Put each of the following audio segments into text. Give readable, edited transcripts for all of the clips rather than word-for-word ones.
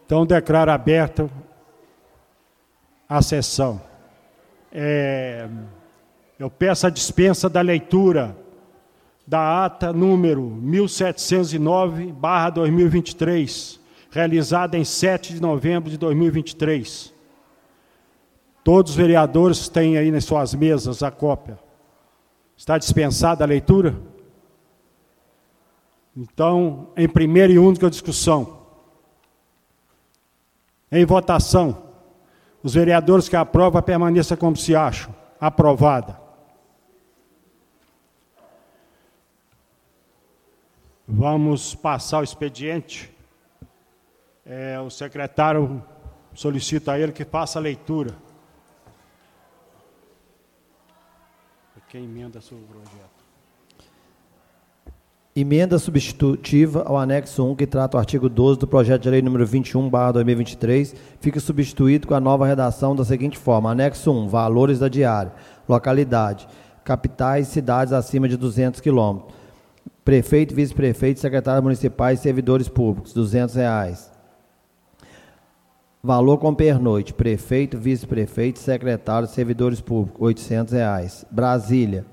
Então, declaro aberta a sessão. Eu peço a dispensa da leitura da ata número 1709/2023, realizada em 7 de novembro de 2023. Todos os vereadores têm aí nas suas mesas a cópia. Está dispensada a leitura? Então, em primeira e única discussão, em votação, os vereadores que aprovam, permaneçam como se acham. Aprovada. Vamos passar o expediente. O secretário solicita a ele que faça a leitura. Quem emenda sobre o projeto? Emenda substitutiva ao anexo 1, que trata o artigo 12 do projeto de lei número 21/2023, fica substituído com a nova redação da seguinte forma: anexo 1, valores da diária, localidade, capitais, cidades acima de 200 quilômetros, prefeito, vice-prefeito, secretários municipais e servidores públicos, R$200. Valor com pernoite, prefeito, vice-prefeito, secretário, servidores públicos, R$800. Brasília,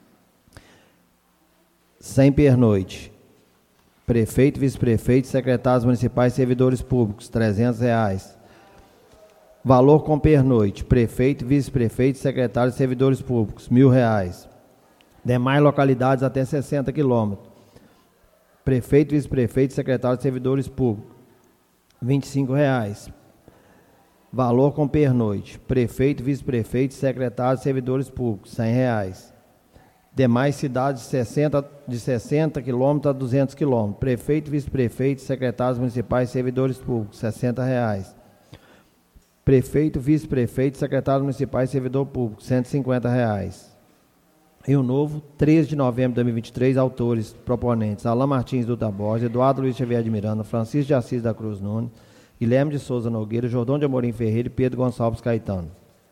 sem pernoite, prefeito, vice-prefeito, secretários municipais e servidores públicos, R$300. Valor com pernoite, prefeito, vice-prefeito, secretários e servidores públicos, R$1.000. Demais localidades até 60 quilômetros, prefeito, vice-prefeito, secretário e servidores públicos, R$25. Valor com pernoite, prefeito, vice-prefeito, secretário e servidores públicos, R$100. Demais cidades de 60 quilômetros a 200 quilômetros, prefeito, vice-prefeito, secretários municipais e servidores públicos, R$60. Prefeito, vice-prefeito, secretários municipais e servidor público, R$150. Rio Novo, 13 de novembro de 2023, autores, proponentes, Alain Martins Dutra Borges, Eduardo Luiz Xavier de Miranda, Francisco de Assis da Cruz Nunes, Guilherme de Souza Nogueira, Jordão de Amorim Ferreira e Pedro Gonçalves Caetano.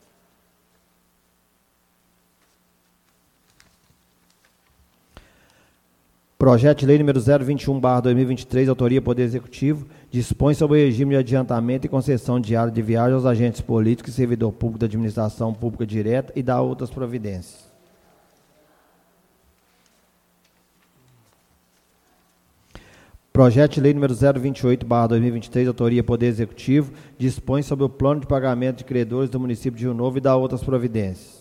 Projeto de lei número 021/2023, autoria Poder Executivo, dispõe sobre o regime de adiantamento e concessão diária de viagem aos agentes políticos e servidor público da administração pública direta e dá outras providências. Projeto de lei número 028/2023, autoria Poder Executivo, dispõe sobre o plano de pagamento de credores do município de Rio Novo e dá outras providências.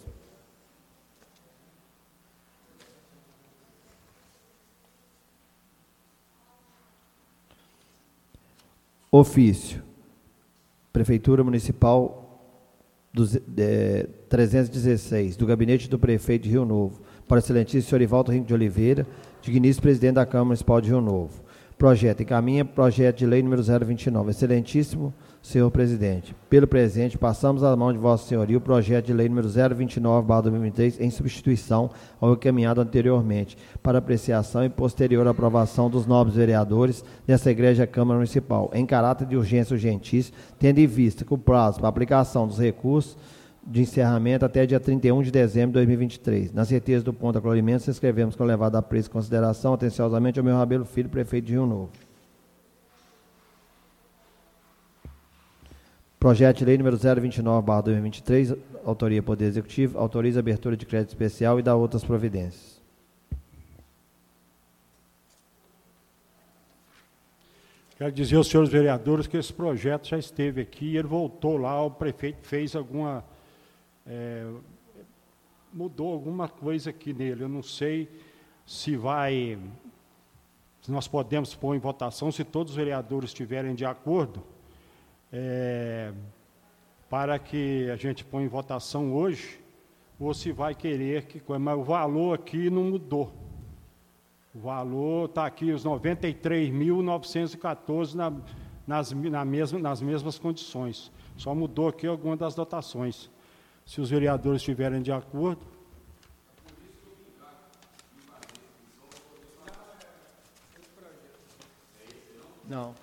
Ofício. Prefeitura Municipal 316, do Gabinete do Prefeito de Rio Novo, para o excelentíssimo senhor Ivaldo Rinco de Oliveira, digníssimo presidente da Câmara Municipal de Rio Novo. Projeto, encaminha projeto de lei número 029. Excelentíssimo senhor presidente, pelo presente, passamos à mão de vossa senhoria o projeto de lei número 029/2023 em substituição ao encaminhado anteriormente, para apreciação e posterior aprovação dos nobres vereadores dessa Igreja Câmara Municipal, em caráter de urgência urgentíssima, tendo em vista que o prazo para aplicação dos recursos de encerramento até dia 31 de dezembro de 2023. Na certeza do ponto de acolhimento, escrevemos com levada a preço e consideração, atenciosamente, ao meu Rabelo Filho, prefeito de Rio Novo. Projeto de lei número 029/2023, autoria Poder Executivo, autoriza a abertura de crédito especial e dá outras providências. Quero dizer aos senhores vereadores que esse projeto já esteve aqui, ele voltou lá, o prefeito fez alguma... mudou alguma coisa aqui nele. Eu não sei se nós podemos pôr em votação, se todos os vereadores estiverem de acordo, para que a gente ponha em votação hoje, ou se vai querer que... Mas o valor aqui não mudou. O valor está aqui, os 93.914 nas mesmas condições. Só mudou aqui alguma das dotações. Se os vereadores estiverem de acordo. Não.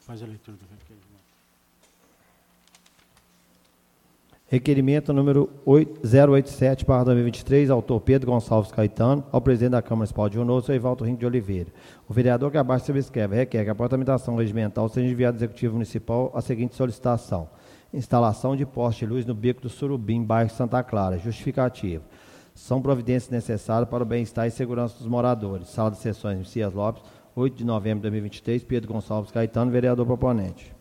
Faz a leitura do requerimento. Requerimento número 087/2023, autor Pedro Gonçalves Caetano, ao presidente da Câmara Municipal de Rio Novo, senhor Evaldo Rinck de Oliveira. O vereador que abaixo subscreve requer que após a tramitação regimental seja enviado ao Executivo Municipal a seguinte solicitação: instalação de poste de luz no Beco do Surubim, bairro Santa Clara. Justificativa: são providências necessárias para o bem-estar e segurança dos moradores. Sala de sessões, Messias Lopes, 8 de novembro de 2023, Pedro Gonçalves Caetano, vereador proponente.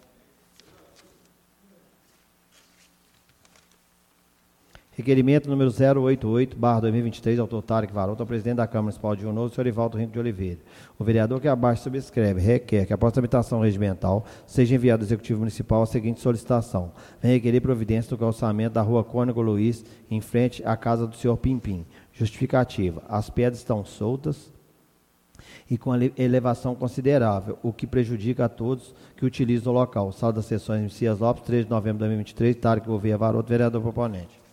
Requerimento número 088/2023, autor Tarek Varoto, ao presidente da Câmara Municipal de Rio Novo, senhor Evaldo Rinck de Oliveira. O vereador que abaixo subscreve requer que, após a tramitação regimental, seja enviado ao Executivo Municipal a seguinte solicitação: vem requerer providência do calçamento da rua Cônego Luiz, em frente à casa do senhor Pimpim. Justificativa: as pedras estão soltas e com elevação considerável, o que prejudica a todos que utilizam o local. Sala das sessões, Messias Lopes, 3 de novembro de 2023, Tarek Varoto, vereador proponente.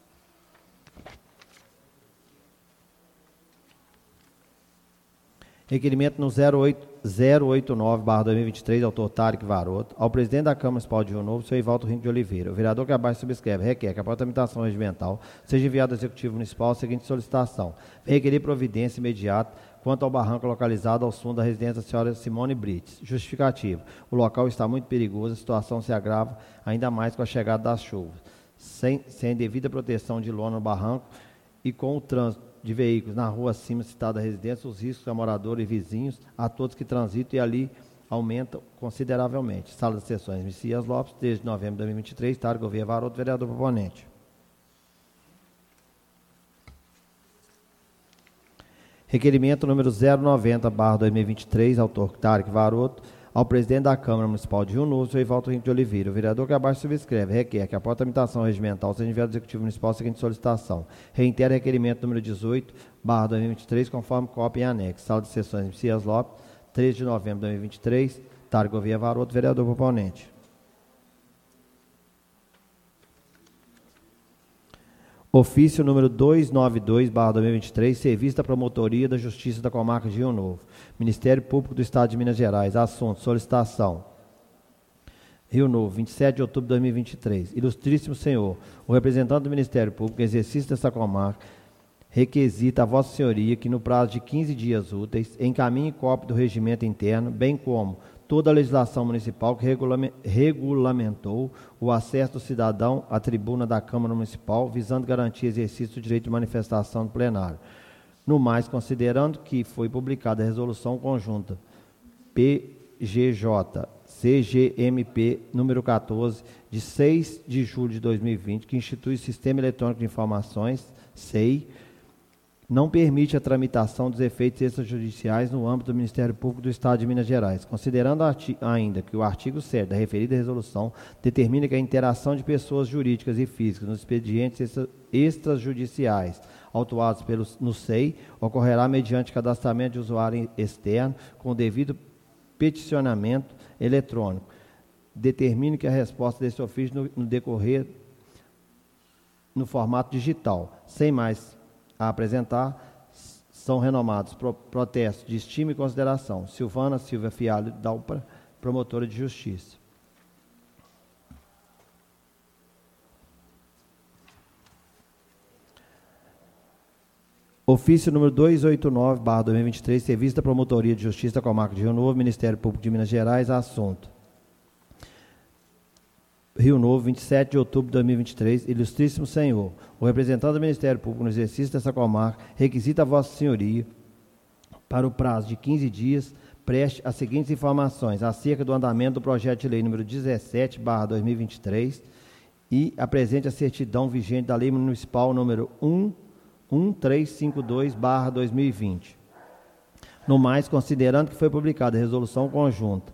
Requerimento no 089/2023, autor Tarek Varoto, ao presidente da Câmara Municipal de Rio Novo, senhor Evaldo Rinck de Oliveira. O vereador que abaixo subscreve requer que, após a tramitação regimental, seja enviado ao Executivo Municipal a seguinte solicitação: requerer providência imediata quanto ao barranco localizado ao sul da residência da senhora Simone Brites. Justificativa: o local está muito perigoso, a situação se agrava ainda mais com a chegada das chuvas. Sem devida proteção de lona no barranco e com o trânsito de veículos na rua acima citada residência, os riscos a moradores e vizinhos, a todos que transitam, e ali aumentam consideravelmente. Sala de sessões, Messias Lopes, 3 de novembro de 2023, Tarek Varoto, vereador proponente. Requerimento número 090/2023, autor Tarek Varoto, ao presidente da Câmara Municipal de Rio Novo, senhor Evaldo Rinck de Oliveira. O vereador que abaixo subscreve requer que, após a tramitação regimental, seja enviado ao Executivo Municipal a seguinte solicitação: reitera requerimento número 18/2023, conforme cópia em anexo. Sala de sessões, Messias Lopes, 3 de novembro de 2023, Tarek Varoto, vereador proponente. Ofício número 292/2023, Serviço da Promotoria da Justiça da Comarca de Rio Novo. Ministério Público do Estado de Minas Gerais. Assunto: solicitação. Rio Novo, 27 de outubro de 2023. Ilustríssimo senhor, o representante do Ministério Público em exercício desta comarca requisita a Vossa Senhoria que, no prazo de 15 dias úteis, encaminhe cópia do regimento interno, bem como toda a legislação municipal que regulamentou o acesso do cidadão à tribuna da Câmara Municipal, visando garantir exercício do direito de manifestação do plenário. No mais, considerando que foi publicada a resolução conjunta PGJ-CGMP número 14, de 6 de julho de 2020, que institui o Sistema Eletrônico de Informações, SEI, não permite a tramitação dos efeitos extrajudiciais no âmbito do Ministério Público do Estado de Minas Gerais, considerando ainda que o artigo 7 da referida resolução determina que a interação de pessoas jurídicas e físicas nos expedientes extrajudiciais autuados no SEI ocorrerá mediante cadastramento de usuário externo com o devido peticionamento eletrônico. Determine que a resposta desse ofício no decorrer no formato digital. Sem mais a apresentar, são renomados protestos de estima e consideração. Silvana Silva Fialho Dalpra, promotora de justiça. Ofício número 289/2023, Serviço da Promotoria de Justiça da Comarca de Rio Novo, Ministério Público de Minas Gerais. Assunto: Rio Novo, 27 de outubro de 2023. Ilustríssimo senhor, o representante do Ministério Público no exercício dessa comarca requisita a Vossa Senhoria, para o prazo de 15 dias, preste as seguintes informações acerca do andamento do projeto de lei número 17/2023 e apresente a certidão vigente da Lei Municipal número 1352/2020. No mais, considerando que foi publicada a resolução conjunta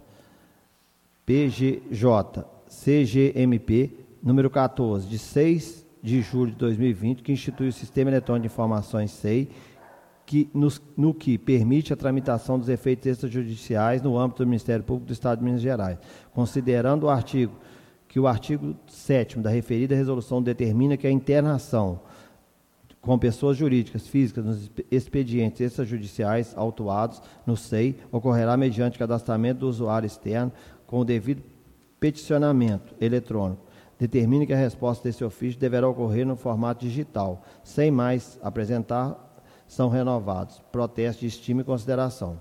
PGJ-CGMP número 14, de 6 de julho de 2020, que institui o Sistema Eletrônico de Informações SEI, no que permite a tramitação dos efeitos extrajudiciais no âmbito do Ministério Público do Estado de Minas Gerais, considerando o artigo 7º da referida resolução determina que a internação com pessoas jurídicas físicas nos expedientes extrajudiciais autuados no SEI ocorrerá mediante cadastramento do usuário externo com o devido peticionamento eletrônico, determine que a resposta desse ofício deverá ocorrer no formato digital. Sem mais apresentar, são renovados. Protesto de estima e consideração.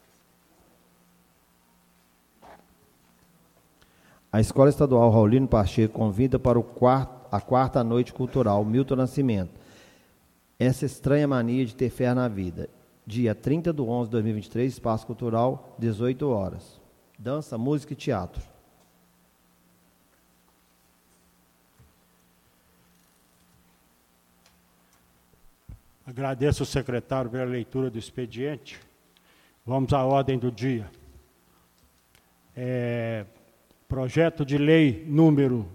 A Escola Estadual Raulino Pacheco convida para a quarta noite cultural Milton Nascimento. Essa estranha mania de ter fé na vida. Dia 30/11/2023, Espaço Cultural, 18 horas. Dança, música e teatro. Agradeço ao secretário pela leitura do expediente. Vamos à ordem do dia. Projeto de lei número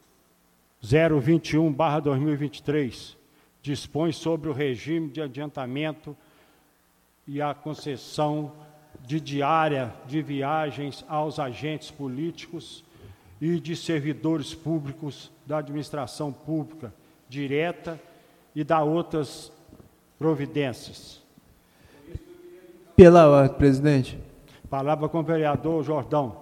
021/2023 dispõe sobre o regime de adiantamento e a concessão de diária de viagens aos agentes políticos e de servidores públicos da administração pública direta e da outras providências. Pela ordem, presidente. Palavra com o vereador Jordão.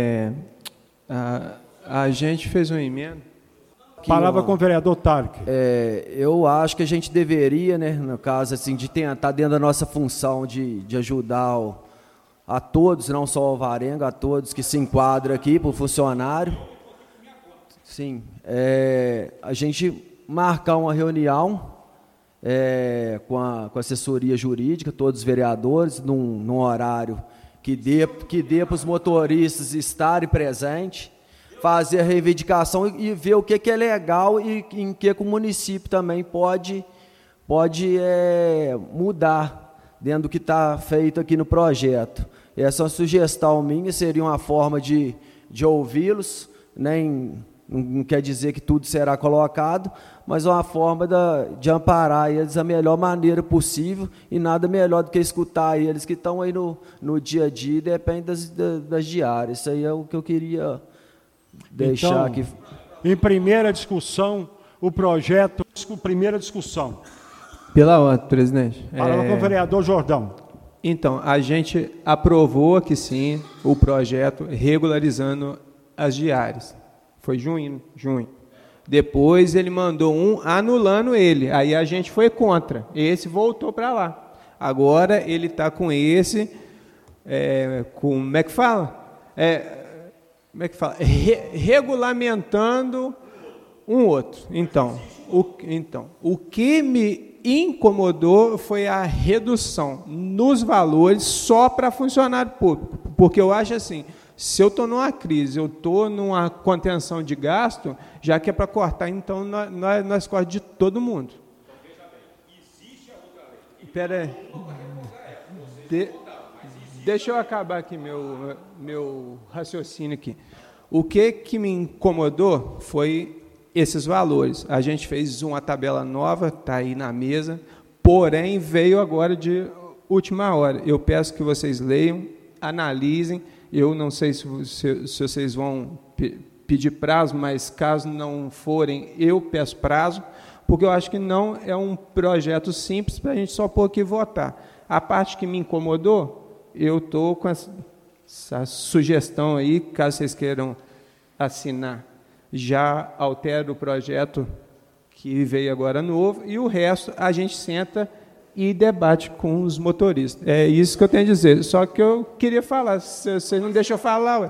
A gente fez uma emenda. Palavra com o vereador Tarek. Eu acho que a gente deveria, né, no caso assim, de tentar dentro da nossa função de ajudar a todos, não só ao Alvarenga, a todos que se enquadram aqui para o funcionário. Sim, a gente marcar uma reunião com a assessoria jurídica, todos os vereadores, num horário que dê para os motoristas estarem presentes, fazer a reivindicação e ver o que é legal e em que o município também pode mudar dentro do que está feito aqui no projeto. Essa é uma sugestão minha, seria uma forma de ouvi-los, não quer dizer que tudo será colocado, mas uma forma de amparar eles da melhor maneira possível, e nada melhor do que escutar eles que estão aí no dia a dia, e depende das diárias. Isso aí é o que eu queria deixar então, aqui. Em primeira discussão, o projeto, primeira discussão. Pela ordem, presidente. Palavra com o vereador Jordão. Então, a gente aprovou aqui sim o projeto regularizando as diárias. Foi junho. Depois ele mandou um anulando ele. Aí a gente foi contra. Esse voltou para lá. Agora ele está com esse, como é que fala? Regulamentando um outro. Então, o que me incomodou foi a redução nos valores só para funcionário público. Porque eu acho assim, se eu estou numa crise, eu estou numa contenção de gasto, já que é para cortar, então nós cortamos de todo mundo. Espera aí. Deixa eu acabar aqui meu raciocínio aqui. O que me incomodou foi esses valores. A gente fez uma tabela nova, está aí na mesa, porém veio agora de última hora. Eu peço que vocês leiam, analisem. Eu não sei se vocês vão pedir prazo, mas caso não forem, eu peço prazo, porque eu acho que não é um projeto simples para a gente só pôr aqui e votar. A parte que me incomodou, eu estou com essa sugestão aí, caso vocês queiram assinar, já altera o projeto que veio agora novo, e o resto a gente senta e debate com os motoristas. É isso que eu tenho a dizer. Só que eu queria falar, vocês não deixam eu falar. Ué.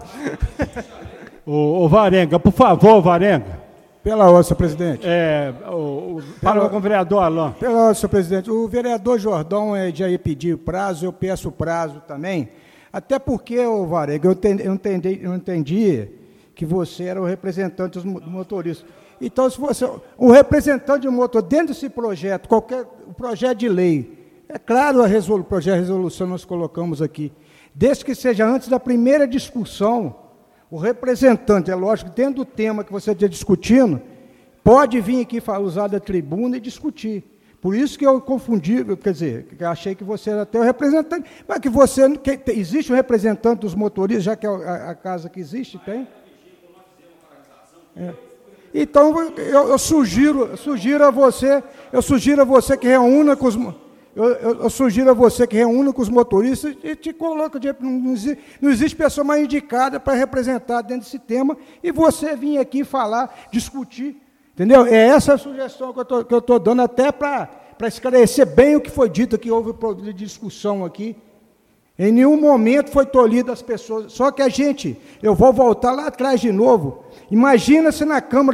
O Varenga, por favor, Varenga. Pela ordem, senhor presidente. Fala com o vereador Alain. Pela ordem, senhor presidente. O vereador Jordão já ia pedir prazo, eu peço prazo também. Até porque, Varenga, eu entendi que você era o representante dos motoristas. Então, se você, o representante de motor, dentro desse projeto, qualquer projeto de lei, é claro, o projeto de resolução nós colocamos aqui, desde que seja antes da primeira discussão, o representante, é lógico, dentro do tema que você está discutindo, pode vir aqui usar da tribuna e discutir. Por isso que eu confundi, quer dizer, eu achei que você era até o representante, mas que você, existe um representante dos motoristas, já que é a casa que existe, tem? Então, eu sugiro a você que reúna com os... eu sugiro a você que reúna com os motoristas e te coloca, não existe pessoa mais indicada para representar dentro desse tema, e você vir aqui falar, discutir, entendeu? É essa a sugestão que eu estou dando, até para esclarecer bem o que foi dito aqui, houve problema de discussão aqui. Em nenhum momento foi tolhido as pessoas, só que eu vou voltar lá atrás de novo, imagina se na Câmara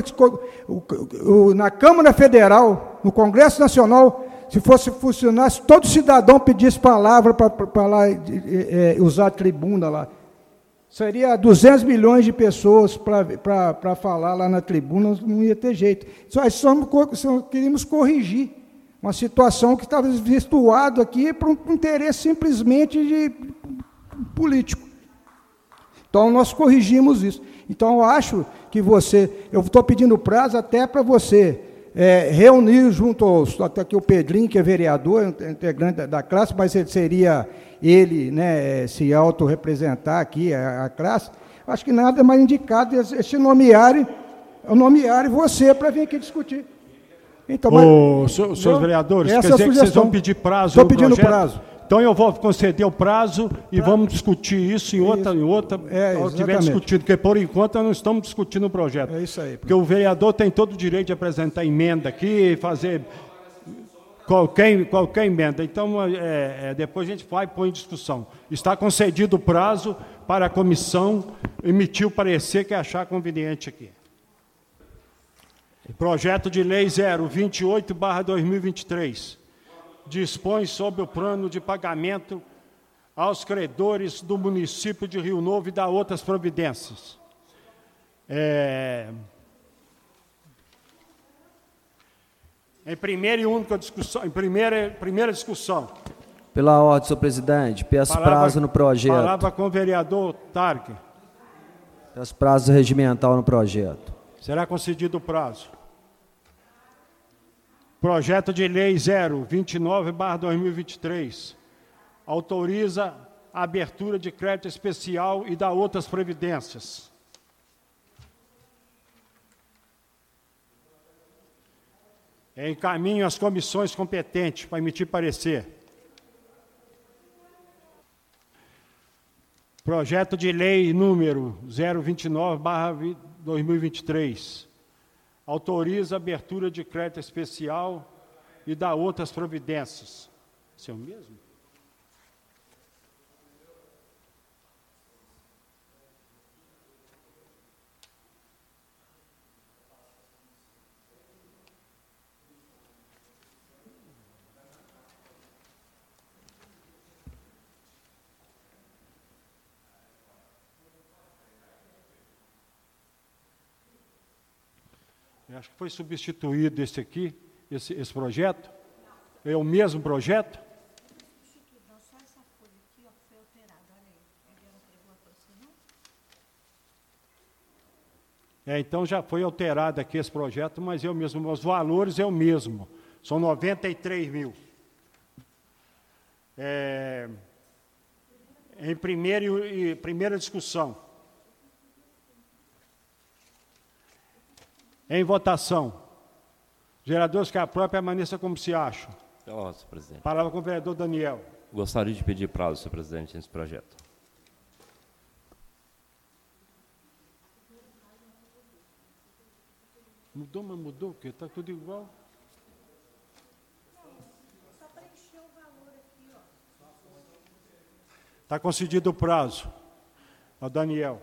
Federal, no Congresso Nacional, se funcionasse, todo cidadão pedisse palavra para lá usar a tribuna lá. Seria 200 milhões de pessoas para falar lá na tribuna, não ia ter jeito. Só queríamos corrigir uma situação que estava desvirtuada aqui por um interesse simplesmente político. Então, nós corrigimos isso. Então, eu acho que eu estou pedindo prazo até para você reunir junto até aqui o Pedrinho, que é vereador, integrante da classe, mas seria ele, né, se autorrepresentar aqui a classe. Acho que nada mais indicado esse nomearem você para vir aqui discutir. Então, senhores vereadores, quer dizer que vocês vão pedir prazo? Estou pedindo prazo. Então eu vou conceder o prazo e vamos discutir isso em outra, quando estiver discutindo, porque por enquanto nós não estamos discutindo o projeto. É isso aí. Porque o vereador tem todo o direito de apresentar emenda aqui, fazer qualquer emenda. Então, depois a gente vai pôr em discussão. Está concedido o prazo para a comissão emitir o parecer que achar conveniente aqui. Projeto de Lei 028/2023 dispõe sobre o plano de pagamento aos credores do município de Rio Novo e dá outras providências. Em primeira e única discussão, primeira discussão. Pela ordem, senhor presidente, peço prazo no projeto. Palavra com o vereador Tarque. Peço prazo regimental no projeto. Será concedido o prazo. Projeto de Lei 029/2023 autoriza a abertura de crédito especial e dá outras previdências. Encaminho as comissões competentes para emitir parecer. Projeto de Lei número 029/2023 autoriza a abertura de crédito especial e dá outras providências. Esse é o mesmo? Eu acho que foi substituído esse aqui, esse projeto. É o mesmo projeto? Não, só essa folha aqui, ó, foi alterada. Olha aí. Ele não entregou a você, não? Então já foi alterado aqui esse projeto, mas é o mesmo. Os valores é o mesmo. São 93 mil. Em primeira discussão. Em votação. Vereadores que aprovam, permaneça como se acham. Senhor presidente. Palavra com o vereador Daniel. Gostaria de pedir prazo, senhor presidente, nesse projeto. Mudou, mas mudou o quê? Está tudo igual. Só preencheu o valor aqui, ó. Está concedido o prazo. Ao Daniel.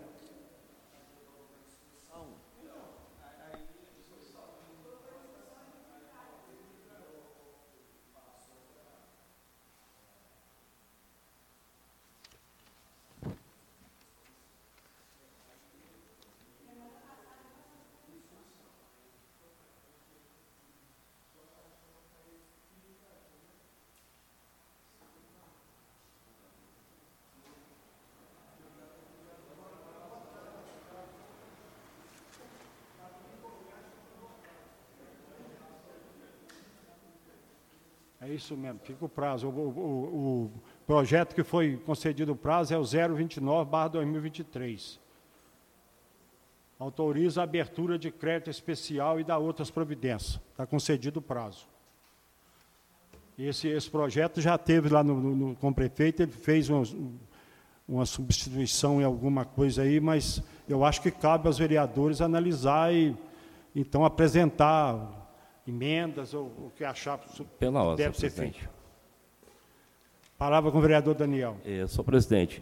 É isso mesmo, fica o prazo. O projeto que foi concedido o prazo é o 029/2023. Autoriza a abertura de crédito especial e dá outras providências. Está concedido o prazo. Esse projeto já teve lá com o prefeito, ele fez uma substituição em alguma coisa aí, mas eu acho que cabe aos vereadores analisar e, então, apresentar emendas ou o que achar Pela ordem, deve ser presidente. feito. Palavra com o vereador Daniel. Senhor presidente,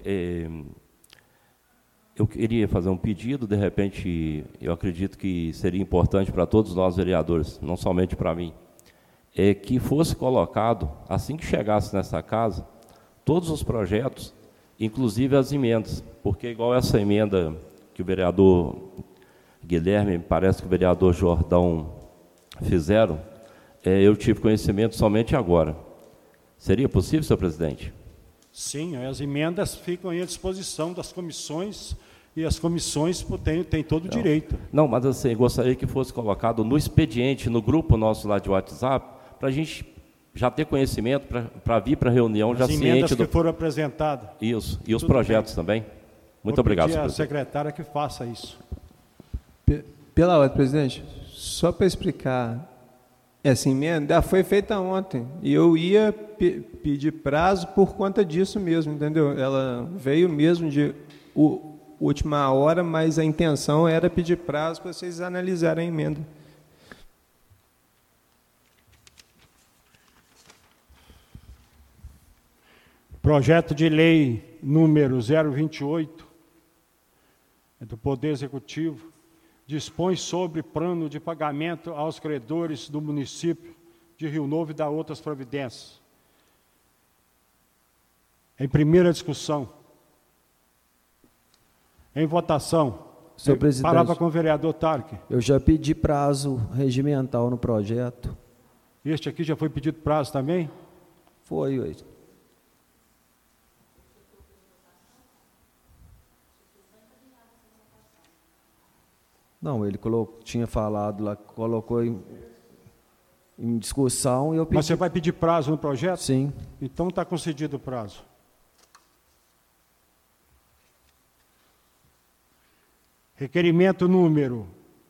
eu queria fazer um pedido, de repente, eu acredito que seria importante para todos nós vereadores, não somente para mim, que fosse colocado, assim que chegasse nessa casa, todos os projetos, inclusive as emendas, porque igual essa emenda que o vereador Guilherme, parece que o vereador Jordão fizeram, eu tive conhecimento somente agora. Seria possível, senhor presidente? Sim, as emendas ficam à disposição das comissões e as comissões têm todo o direito. Não, mas assim, gostaria que fosse colocado no expediente, no grupo nosso lá de WhatsApp, para a gente já ter conhecimento, para vir para a reunião já ciente emendas que foram apresentadas. Isso, e os Tudo projetos também. Muito obrigado, senhor presidente. A secretária que faça isso. Pela ordem, presidente, só para explicar, essa emenda foi feita ontem, e eu ia pedir prazo por conta disso mesmo, entendeu? Ela veio mesmo de última hora, mas a intenção era pedir prazo para vocês analisarem a emenda. Projeto de lei número 028, do Poder Executivo, dispõe sobre plano de pagamento aos credores do município de Rio Novo e dá outras providências. Em primeira discussão. Em votação. Senhor presidente, Palavra com o vereador Tarque. eu já pedi prazo regimental no projeto. Este aqui já foi pedido prazo também? Foi hoje. Não, ele tinha falado lá, colocou em discussão e eu pedi. Mas você vai pedir prazo no projeto? Sim. Então está concedido o prazo. Requerimento número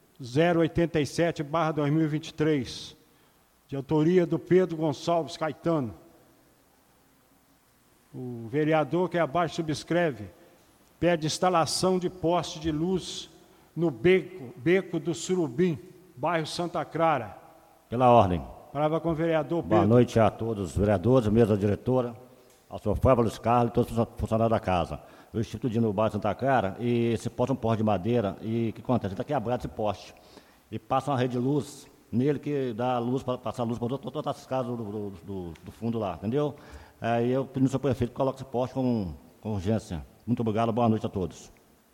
087/2023, de autoria do Pedro Gonçalves Caetano. O vereador que abaixo subscreve pede instalação de poste de luz no Beco do Surubim, bairro Santa Clara. Pela ordem. Palavra com o vereador Pedro. Boa noite a todos os vereadores, mesa diretora, ao senhor Fábio Luiz Carlos e todos os funcionários da casa. Eu estive estudando no bairro Santa Clara e esse poste é um poste de madeira e o que acontece? Ele está quebrado esse poste. E passa uma rede de luz nele que dá luz, passa luz para todas as casas do fundo lá, entendeu? Aí eu pedi ao senhor prefeito que coloque esse poste com urgência. Muito obrigado, boa noite a todos.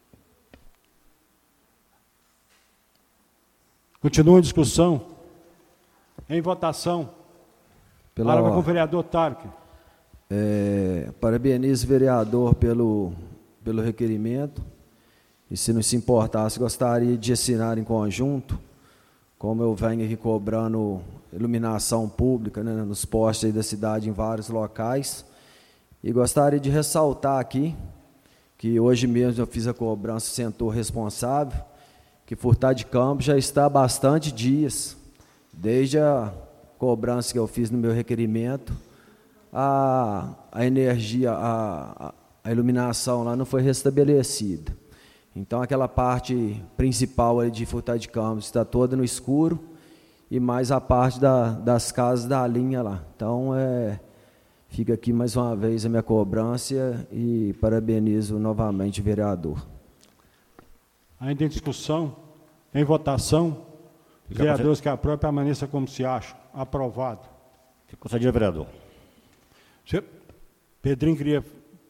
Continua em discussão. Em votação. Palavra com o vereador Tarque. Parabenizo o vereador pelo requerimento. E se não se importasse, gostaria de assinar em conjunto, como eu venho aqui cobrando iluminação pública, né, nos postes aí da cidade em vários locais. E gostaria de ressaltar aqui que hoje mesmo eu fiz a cobrança do setor responsável, que Furtado de Campos já está há bastante dias, desde a cobrança que eu fiz no meu requerimento, a energia, a iluminação lá não foi restabelecida. Então, aquela parte principal ali de Furtado de Campos está toda no escuro, e mais a parte das casas da linha lá. Então, fica aqui mais uma vez a minha cobrança e parabenizo novamente o vereador. Ainda em discussão, em votação, os vereadores que aprovam permaneça como se acham. Aprovado. Fico concedido, vereador. Pedrinho queria...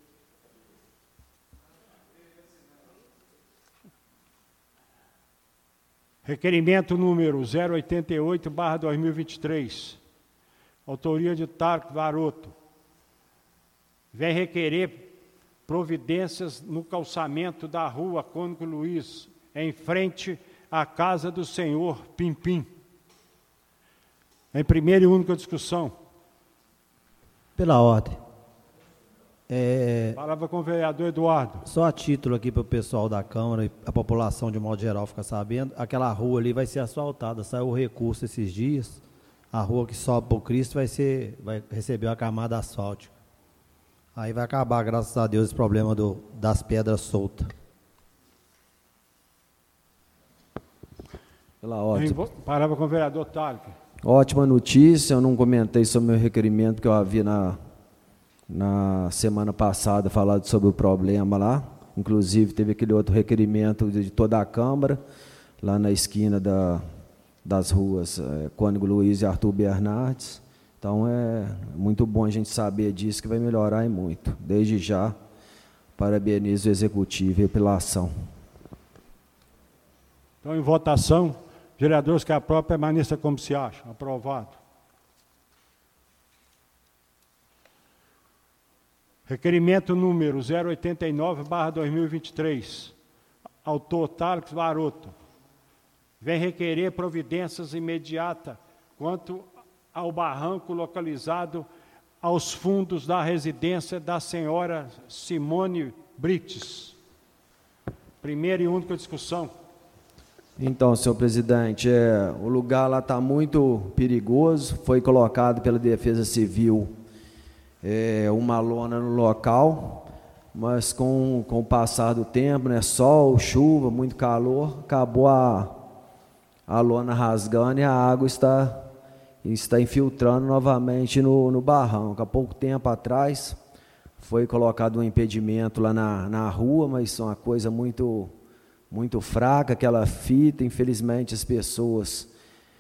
Requerimento número 088/2023, autoria de Tarco Varoto. Vem requerer providências no calçamento da rua Cônigo Luiz, em frente à casa do senhor Pimpim. Em primeira e única discussão. Pela ordem. Palavra com o vereador Eduardo. Só a título aqui para o pessoal da Câmara e a população de modo geral ficar sabendo, aquela rua ali vai ser asfaltada, saiu o recurso esses dias, a rua que sobe para o Cristo vai receber uma camada asfáltica. Aí vai acabar, graças a Deus, esse problema das pedras soltas. Pela ordem. Palavra com o vereador Tarek. Ótima notícia, eu não comentei sobre o meu requerimento que eu havia na semana passada falado sobre o problema lá. Inclusive teve aquele outro requerimento de toda a Câmara, lá na esquina das ruas Cônigo Luiz e Arthur Bernardes. Então é muito bom a gente saber disso, que vai melhorar e muito. Desde já, parabenizo o Executivo e pela ação. Então, em votação, vereadores que aprovam, permaneça como se acha. Aprovado. Requerimento número 089/2023. Autor Tarek Varoto. Vem requerer providências imediatas quanto ao barranco localizado aos fundos da residência da senhora Simone Brites. Primeira e única discussão. Então, senhor presidente, o lugar lá está muito perigoso, foi colocado pela Defesa Civil uma lona no local, mas com o passar do tempo, sol, chuva, muito calor, acabou a lona rasgando e a água está infiltrando novamente no barranco. Há pouco tempo atrás foi colocado um impedimento lá na rua, mas uma coisa muito fraca, aquela fita. Infelizmente as pessoas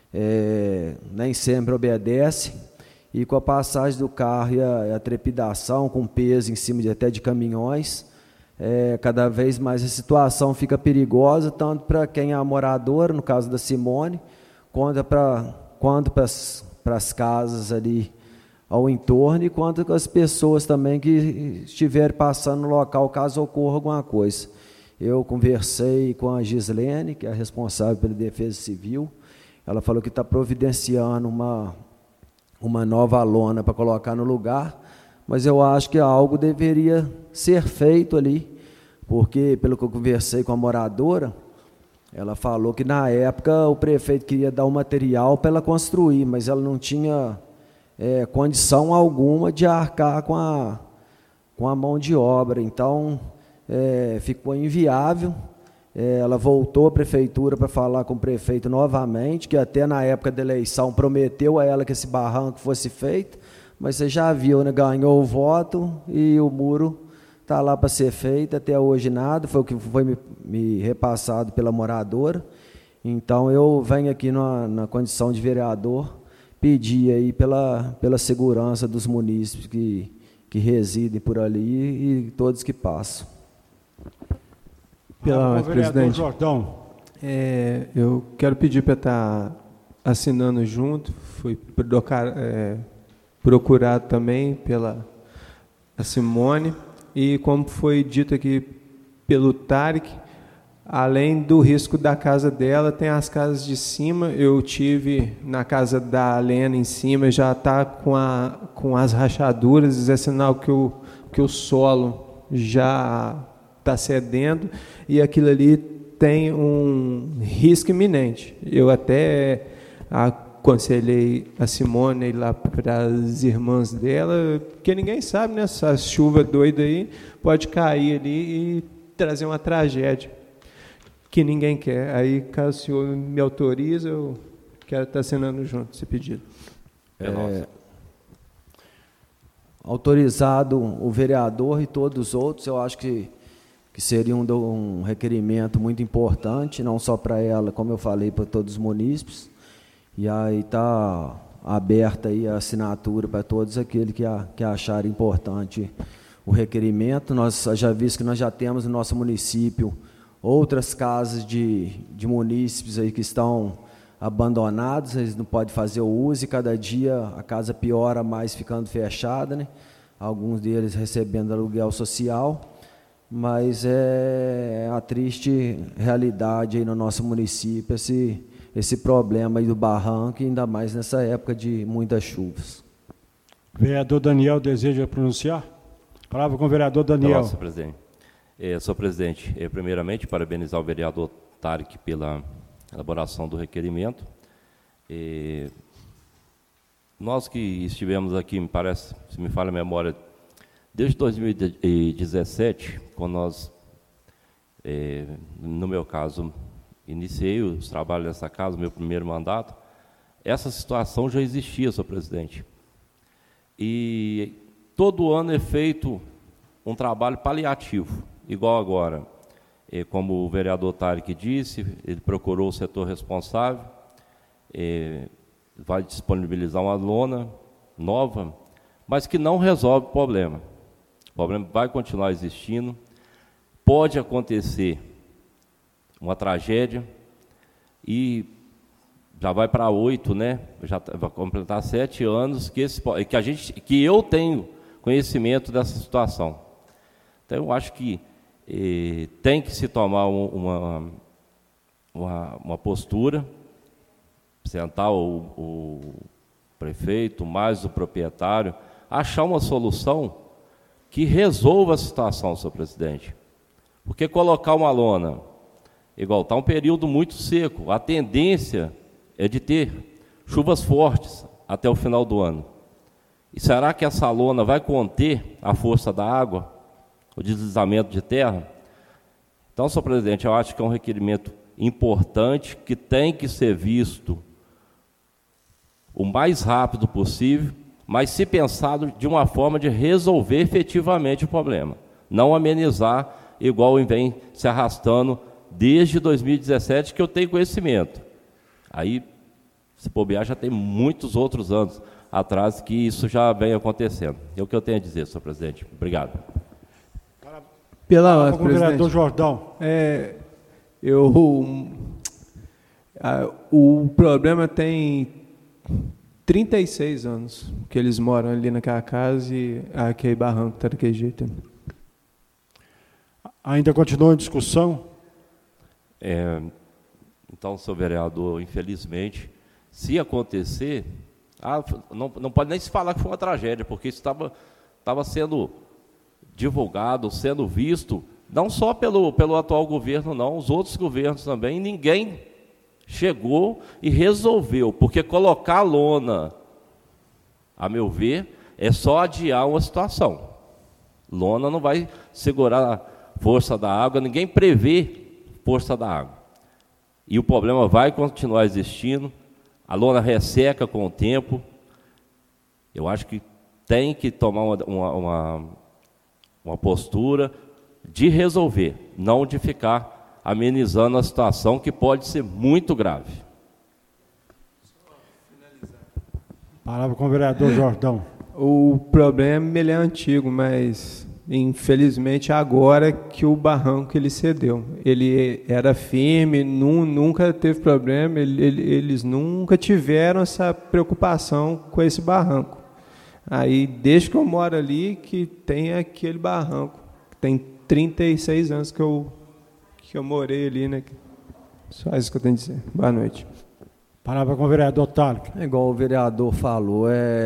nem sempre obedecem, e com a passagem do carro e a trepidação com peso em cima até de caminhões, cada vez mais a situação fica perigosa, tanto para quem é morador, no caso da Simone, quanto para as casas ali ao entorno, e quanto com as pessoas também que estiverem passando no local caso ocorra alguma coisa. Eu conversei com a Gislene, que é a responsável pela Defesa Civil. Ela falou que está providenciando uma nova lona para colocar no lugar, mas eu acho que algo deveria ser feito ali, porque, pelo que eu conversei com a moradora, ela falou que na época o prefeito queria dar o material para ela construir, mas ela não tinha condição alguma de arcar com a mão de obra. Então ficou inviável. Ela voltou à prefeitura para falar com o prefeito novamente, que até na época da eleição prometeu a ela que esse barranco fosse feito, mas você já viu, ganhou o voto e o muro está lá para ser feito, até hoje nada, foi o que foi me repassado pela moradora. Então eu venho aqui na condição de vereador pedir aí pela segurança dos munícipes que residem por ali e todos que passam. Pela presidente, Jordão. Eu quero pedir para estar assinando junto. Fui procurado também pela Simone, e como foi dito aqui pelo Tarek, além do risco da casa dela, tem as casas de cima. Eu tive na casa da Lena em cima, já está com as rachaduras, é sinal que o solo já está cedendo, e aquilo ali tem um risco iminente. Eu até aconselhei a Simone a ir lá para as irmãs dela, porque ninguém sabe, né? Essa chuva doida aí pode cair ali e trazer uma tragédia que ninguém quer. Aí, caso o senhor me autorize, eu quero estar assinando junto esse pedido. Autorizado o vereador e todos os outros, eu acho que seria um requerimento muito importante, não só para ela, como eu falei, para todos os munícipes. E aí está aberta aí a assinatura para todos aqueles que acharem importante o requerimento. Nós já vimos que nós já temos no nosso município outras casas de munícipes aí que estão abandonados, eles não podem fazer o uso, e cada dia a casa piora mais, ficando fechada, né? Alguns deles recebendo aluguel social, mas é a triste realidade aí no nosso município, esse problema aí do barranco, ainda mais nessa época de muitas chuvas. Vereador Daniel deseja pronunciar? Palavra com o vereador Daniel. Nossa, presidente. Senhor presidente, primeiramente, parabenizar o vereador Tarek pela elaboração do requerimento. Nós que estivemos aqui, me parece, se me falha a memória, desde 2017, quando nós, no meu caso, iniciei os trabalhos dessa casa, meu primeiro mandato, essa situação já existia, senhor presidente. E todo ano é feito um trabalho paliativo, igual agora. Como o vereador Tarek disse, ele procurou o setor responsável, vai disponibilizar uma lona nova, mas que não resolve o problema. O problema vai continuar existindo, pode acontecer uma tragédia, e já vai para 8, né? Já vai completar 7 anos que eu tenho conhecimento dessa situação. Então, eu acho que tem que se tomar uma postura, sentar o prefeito, mais o proprietário, achar uma solução que resolva a situação, senhor presidente. Porque colocar uma lona, igual está um período muito seco, a tendência é de ter chuvas fortes até o final do ano. E será que essa lona vai conter a força da água, o deslizamento de terra? Então, senhor presidente, eu acho que é um requerimento importante, que tem que ser visto o mais rápido possível, mas se pensado de uma forma de resolver efetivamente o problema, não amenizar igual vem se arrastando desde 2017, que eu tenho conhecimento. Aí, se bobear, já tem muitos outros anos atrás que isso já vem acontecendo. É o que eu tenho a dizer, senhor presidente. Obrigado. Pela ordem, vereador presidente. Jordão. O problema tem 36 anos que eles moram ali naquela casa e aquele barranco está daquele jeito. Ainda continua em discussão? Então, senhor vereador, infelizmente, se acontecer, não pode nem se falar que foi uma tragédia, porque isso estava sendo divulgado, sendo visto, não só pelo atual governo, não, os outros governos também, ninguém chegou e resolveu, porque colocar a lona, a meu ver, é só adiar uma situação. Lona não vai segurar a força da água, ninguém prevê força da água. E o problema vai continuar existindo, a lona resseca com o tempo. Eu acho que tem que tomar uma postura de resolver, não de ficar amenizando a situação que pode ser muito grave. Palavra com o vereador Jordão. O problema ele é antigo, mas infelizmente agora que o barranco ele cedeu. Ele era firme, nunca teve problema, eles nunca tiveram essa preocupação com esse barranco. Aí, desde que eu moro ali, que tem aquele barranco. Tem 36 anos que eu morei ali, né? Só isso que eu tenho a dizer. Boa noite. Palavra com o vereador Tarek. É igual o vereador falou,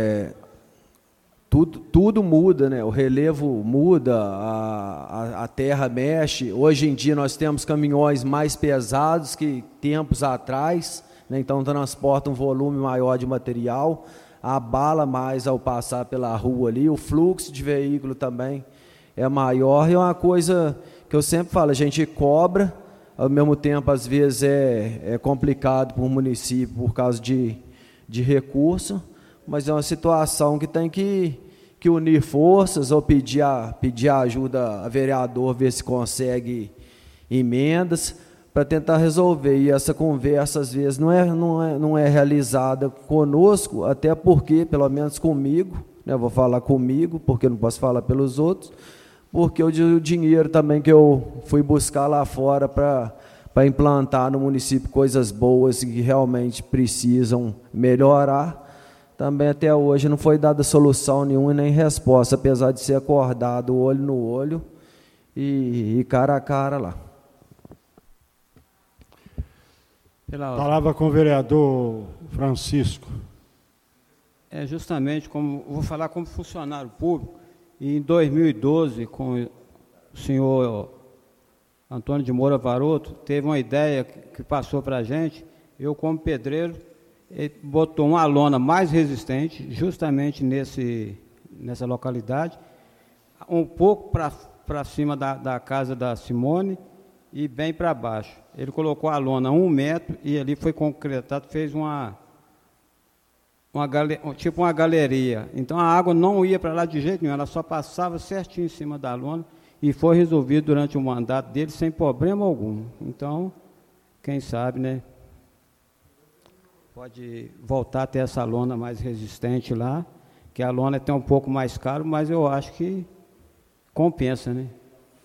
tudo muda, né? O relevo muda, a terra mexe. Hoje em dia nós temos caminhões mais pesados que tempos atrás, né? Então transportam um volume maior de material, abala mais ao passar pela rua ali, o fluxo de veículo também é maior, e é uma coisa que eu sempre falo, a gente cobra, ao mesmo tempo às vezes é complicado para o município por causa de recurso, mas é uma situação que tem que unir forças ou pedir ajuda a vereador, ver se consegue emendas para tentar resolver. E essa conversa às vezes não é realizada conosco, até porque, pelo menos comigo, né, eu vou falar comigo, porque eu não posso falar pelos outros, porque o dinheiro também que eu fui buscar lá fora para implantar no município coisas boas que realmente precisam melhorar, também até hoje não foi dada solução nenhuma e nem resposta, apesar de ser acordado olho no olho e cara a cara lá. Palavra com o vereador Francisco. Justamente, vou falar como funcionário público, e em 2012, com o senhor Antônio de Moura Varoto, teve uma ideia que passou para a gente, eu como pedreiro, ele botou uma lona mais resistente, justamente nessa localidade, um pouco para cima da casa da Simone e bem para baixo. Ele colocou a lona a 1 metro e ali foi concretado, fez tipo uma galeria. Então a água não ia para lá de jeito nenhum, ela só passava certinho em cima da lona e foi resolvido durante o mandato dele sem problema algum. Então, quem sabe, né? Pode voltar a ter essa lona mais resistente lá, que a lona é até um pouco mais caro, mas eu acho que compensa, né?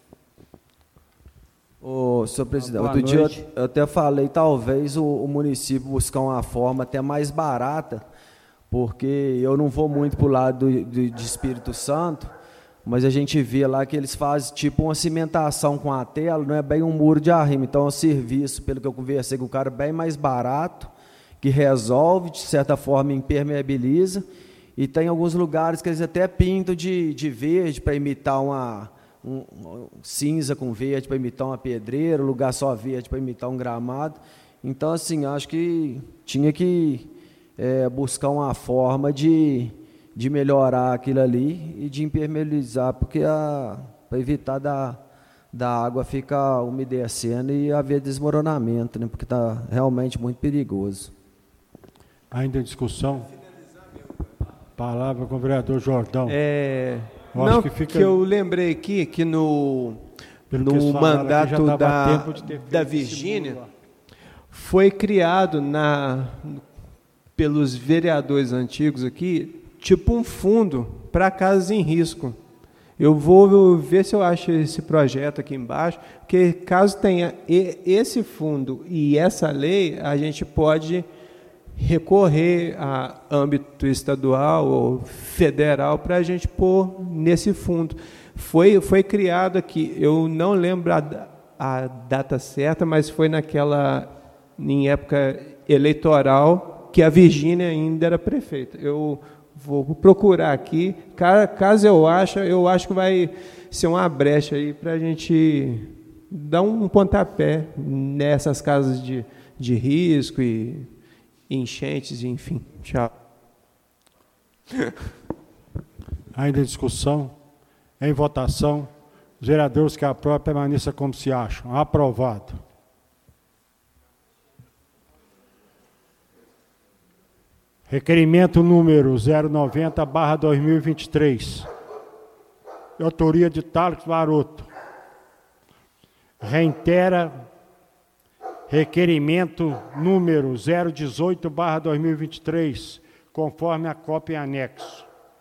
Ô, senhor presidente, Boa outro dia noite. eu até falei, talvez o município buscar uma forma até mais barata, porque eu não vou muito para o lado de Espírito Santo, mas a gente vê lá que eles fazem tipo uma cimentação com a tela, não é bem um muro de arrimo, então é um serviço, pelo que eu conversei com o cara, bem mais barato, que resolve, de certa forma impermeabiliza, e tem alguns lugares que eles até pintam de verde para imitar um cinza com verde, para imitar uma pedreira, lugar só verde para imitar um gramado. Então, assim, acho que tinha que buscar uma forma de melhorar aquilo ali e de impermeabilizar, porque para evitar da água ficar umedecendo e haver desmoronamento, né, porque está realmente muito perigoso. Ainda em discussão? Palavra com o vereador Jordão. Não, que eu lembrei aqui que no mandato da Virgínia foi criado pelos vereadores antigos aqui, tipo um fundo para casas em risco. Eu vou ver se eu acho esse projeto aqui embaixo, porque caso tenha esse fundo e essa lei, a gente pode recorrer a âmbito estadual ou federal para a gente pôr nesse fundo. Foi criado aqui, eu não lembro a data certa, mas foi em época eleitoral, que a Virgínia ainda era prefeita. Eu vou procurar aqui, caso eu acho que vai ser uma brecha aí para a gente dar um pontapé nessas casas de risco e enchentes, enfim. Tchau. Ainda em discussão? Em votação? Os vereadores que aprovam permaneçam como se acham. Aprovado. Requerimento número 090/2023. De autoria de Thales Varoto. Reitera requerimento número 018/2023, conforme a cópia em anexo.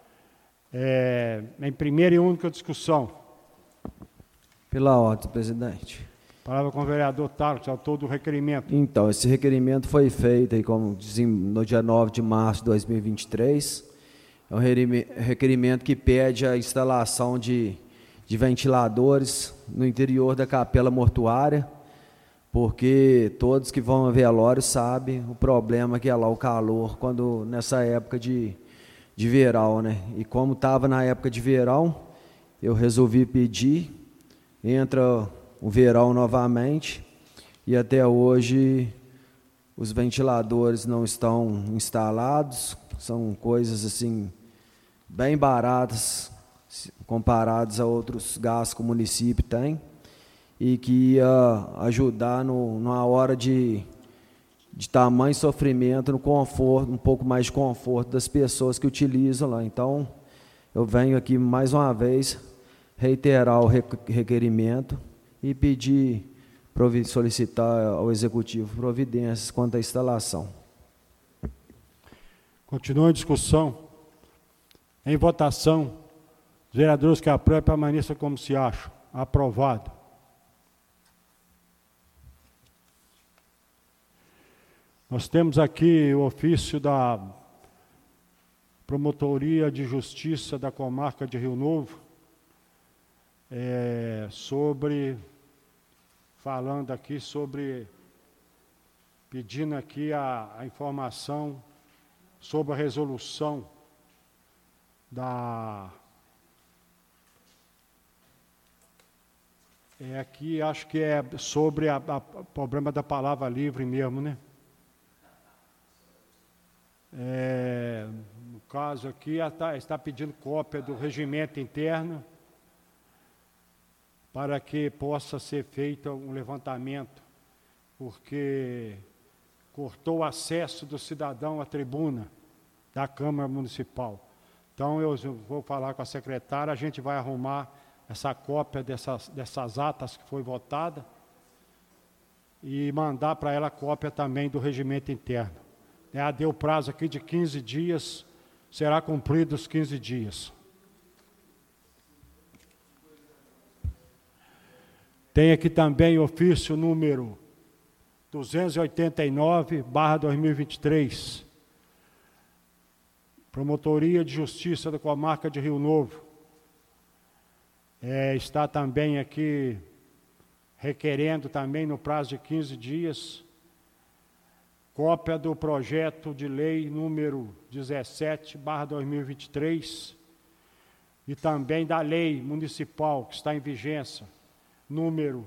Em primeira e única discussão. Pela ordem, presidente. Palavra com o vereador Thales, autor do requerimento. Então, esse requerimento foi feito, aí, como dizem, no dia 9 de março de 2023. É um requerimento que pede a instalação de ventiladores no interior da capela mortuária, porque todos que vão a velório sabem o problema que é lá o calor, nessa época de verão, né? E como estava na época de verão, eu resolvi pedir, entra o verão novamente, e até hoje os ventiladores não estão instalados, são coisas assim bem baratas comparadas a outros gastos que o município tem, e que ia ajudar numa hora de tamanho sofrimento, no conforto, um pouco mais de conforto das pessoas que utilizam lá. Então, eu venho aqui mais uma vez reiterar o requerimento e pedir, solicitar ao Executivo providências quanto à instalação. Continua a discussão. Em votação, os vereadores que aprovam permaneçam como se acham. Aprovado. Nós temos aqui o ofício da Promotoria de Justiça da Comarca de Rio Novo, pedindo aqui a informação sobre a resolução aqui acho que é sobre o problema da palavra livre mesmo, né? No caso aqui, está pedindo cópia do regimento interno para que possa ser feito um levantamento, porque cortou o acesso do cidadão à tribuna da Câmara Municipal. Então, eu vou falar com a secretária, a gente vai arrumar essa cópia dessas atas que foi votada e mandar para ela a cópia também do regimento interno. Deu prazo aqui de 15 dias, será cumprido os 15 dias. Tem aqui também o ofício número 289/2023, Promotoria de Justiça da Comarca de Rio Novo. Está também aqui requerendo também no prazo de 15 dias cópia do projeto de lei número 17/2023 e também da lei municipal que está em vigência, número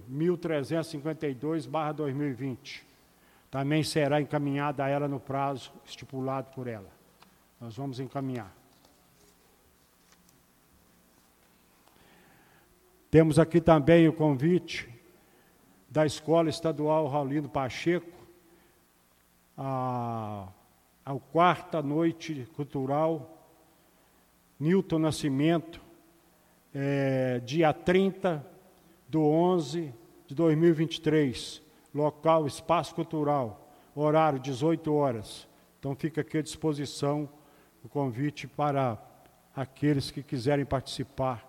1352/2020. Também será encaminhada a ela no prazo estipulado por ela. Nós vamos encaminhar. Temos aqui também o convite da Escola Estadual Raulino Pacheco, ao quarta noite cultural Newton Nascimento, dia 30/11/2023, local Espaço Cultural, horário 18 horas. Então fica aqui à disposição o convite para aqueles que quiserem participar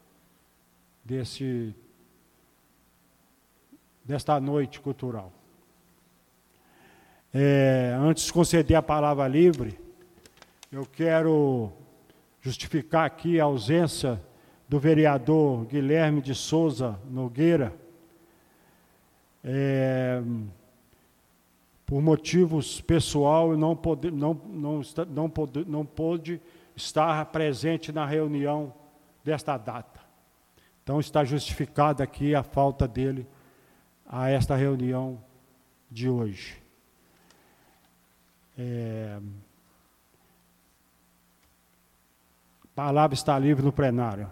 desta noite cultural. Antes de conceder a palavra livre, eu quero justificar aqui a ausência do vereador Guilherme de Souza Nogueira, por motivos pessoais, não pôde estar presente na reunião desta data. Então está justificada aqui a falta dele a esta reunião de hoje. A palavra está livre no plenário.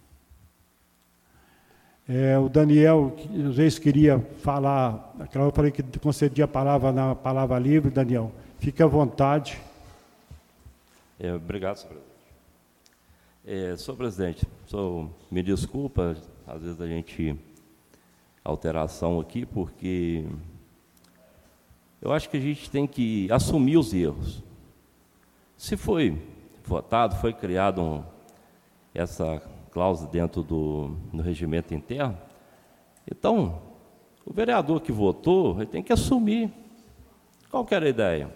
O Daniel, às vezes, queria falar, eu falei que concedia a palavra na palavra livre. Daniel, fique à vontade. Obrigado, senhor presidente. Senhor presidente, me desculpa, às vezes a gente alteração aqui, porque eu acho que a gente tem que assumir os erros. Se foi votado, foi criado essa cláusula dentro do regimento interno, então o vereador que votou, ele tem que assumir. Qual que era a ideia?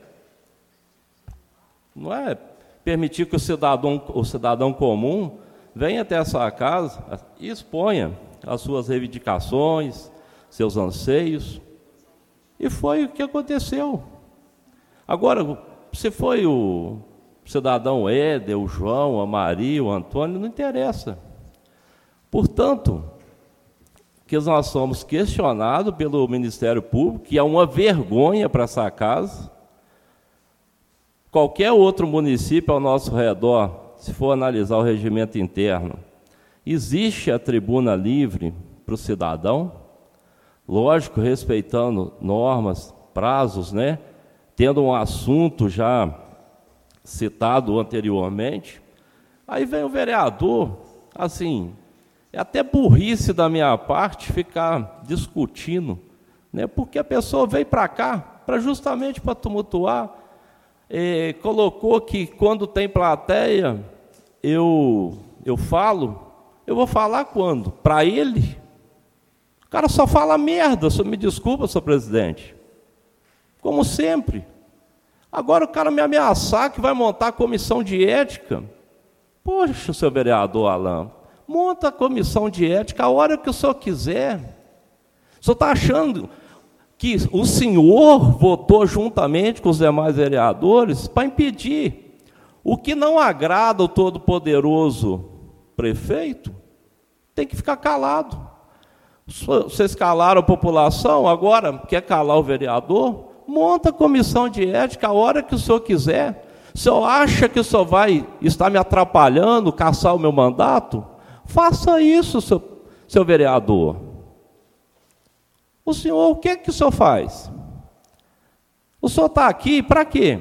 Não é permitir que o cidadão comum venha até a sua casa e exponha as suas reivindicações, seus anseios. E foi o que aconteceu. Agora, se foi o cidadão Éder, o João, a Maria, o Antônio, não interessa. Portanto, que nós somos questionados pelo Ministério Público, que é uma vergonha para essa casa. Qualquer outro município ao nosso redor, se for analisar o regimento interno, existe a tribuna livre para o cidadão, lógico, respeitando normas, prazos, né? Tendo um assunto já citado anteriormente. Aí vem o vereador, assim, é até burrice da minha parte ficar discutindo, né? Porque a pessoa veio para cá justamente para tumultuar. Colocou que quando tem plateia, eu vou falar quando? Para ele? O cara só fala merda, me desculpa, senhor presidente. Como sempre. Agora o cara me ameaçar que vai montar a comissão de ética. Poxa, seu vereador Alain, monta a comissão de ética a hora que o senhor quiser. O senhor está achando que o senhor votou juntamente com os demais vereadores para impedir o que não agrada ao todo-poderoso prefeito? Tem que ficar calado. Vocês calaram a população, agora quer calar o vereador? Monta a comissão de ética a hora que o senhor quiser. O senhor acha que o senhor vai estar me atrapalhando, caçar o meu mandato? Faça isso, seu vereador. O senhor, o que é que o senhor faz? O senhor está aqui para quê?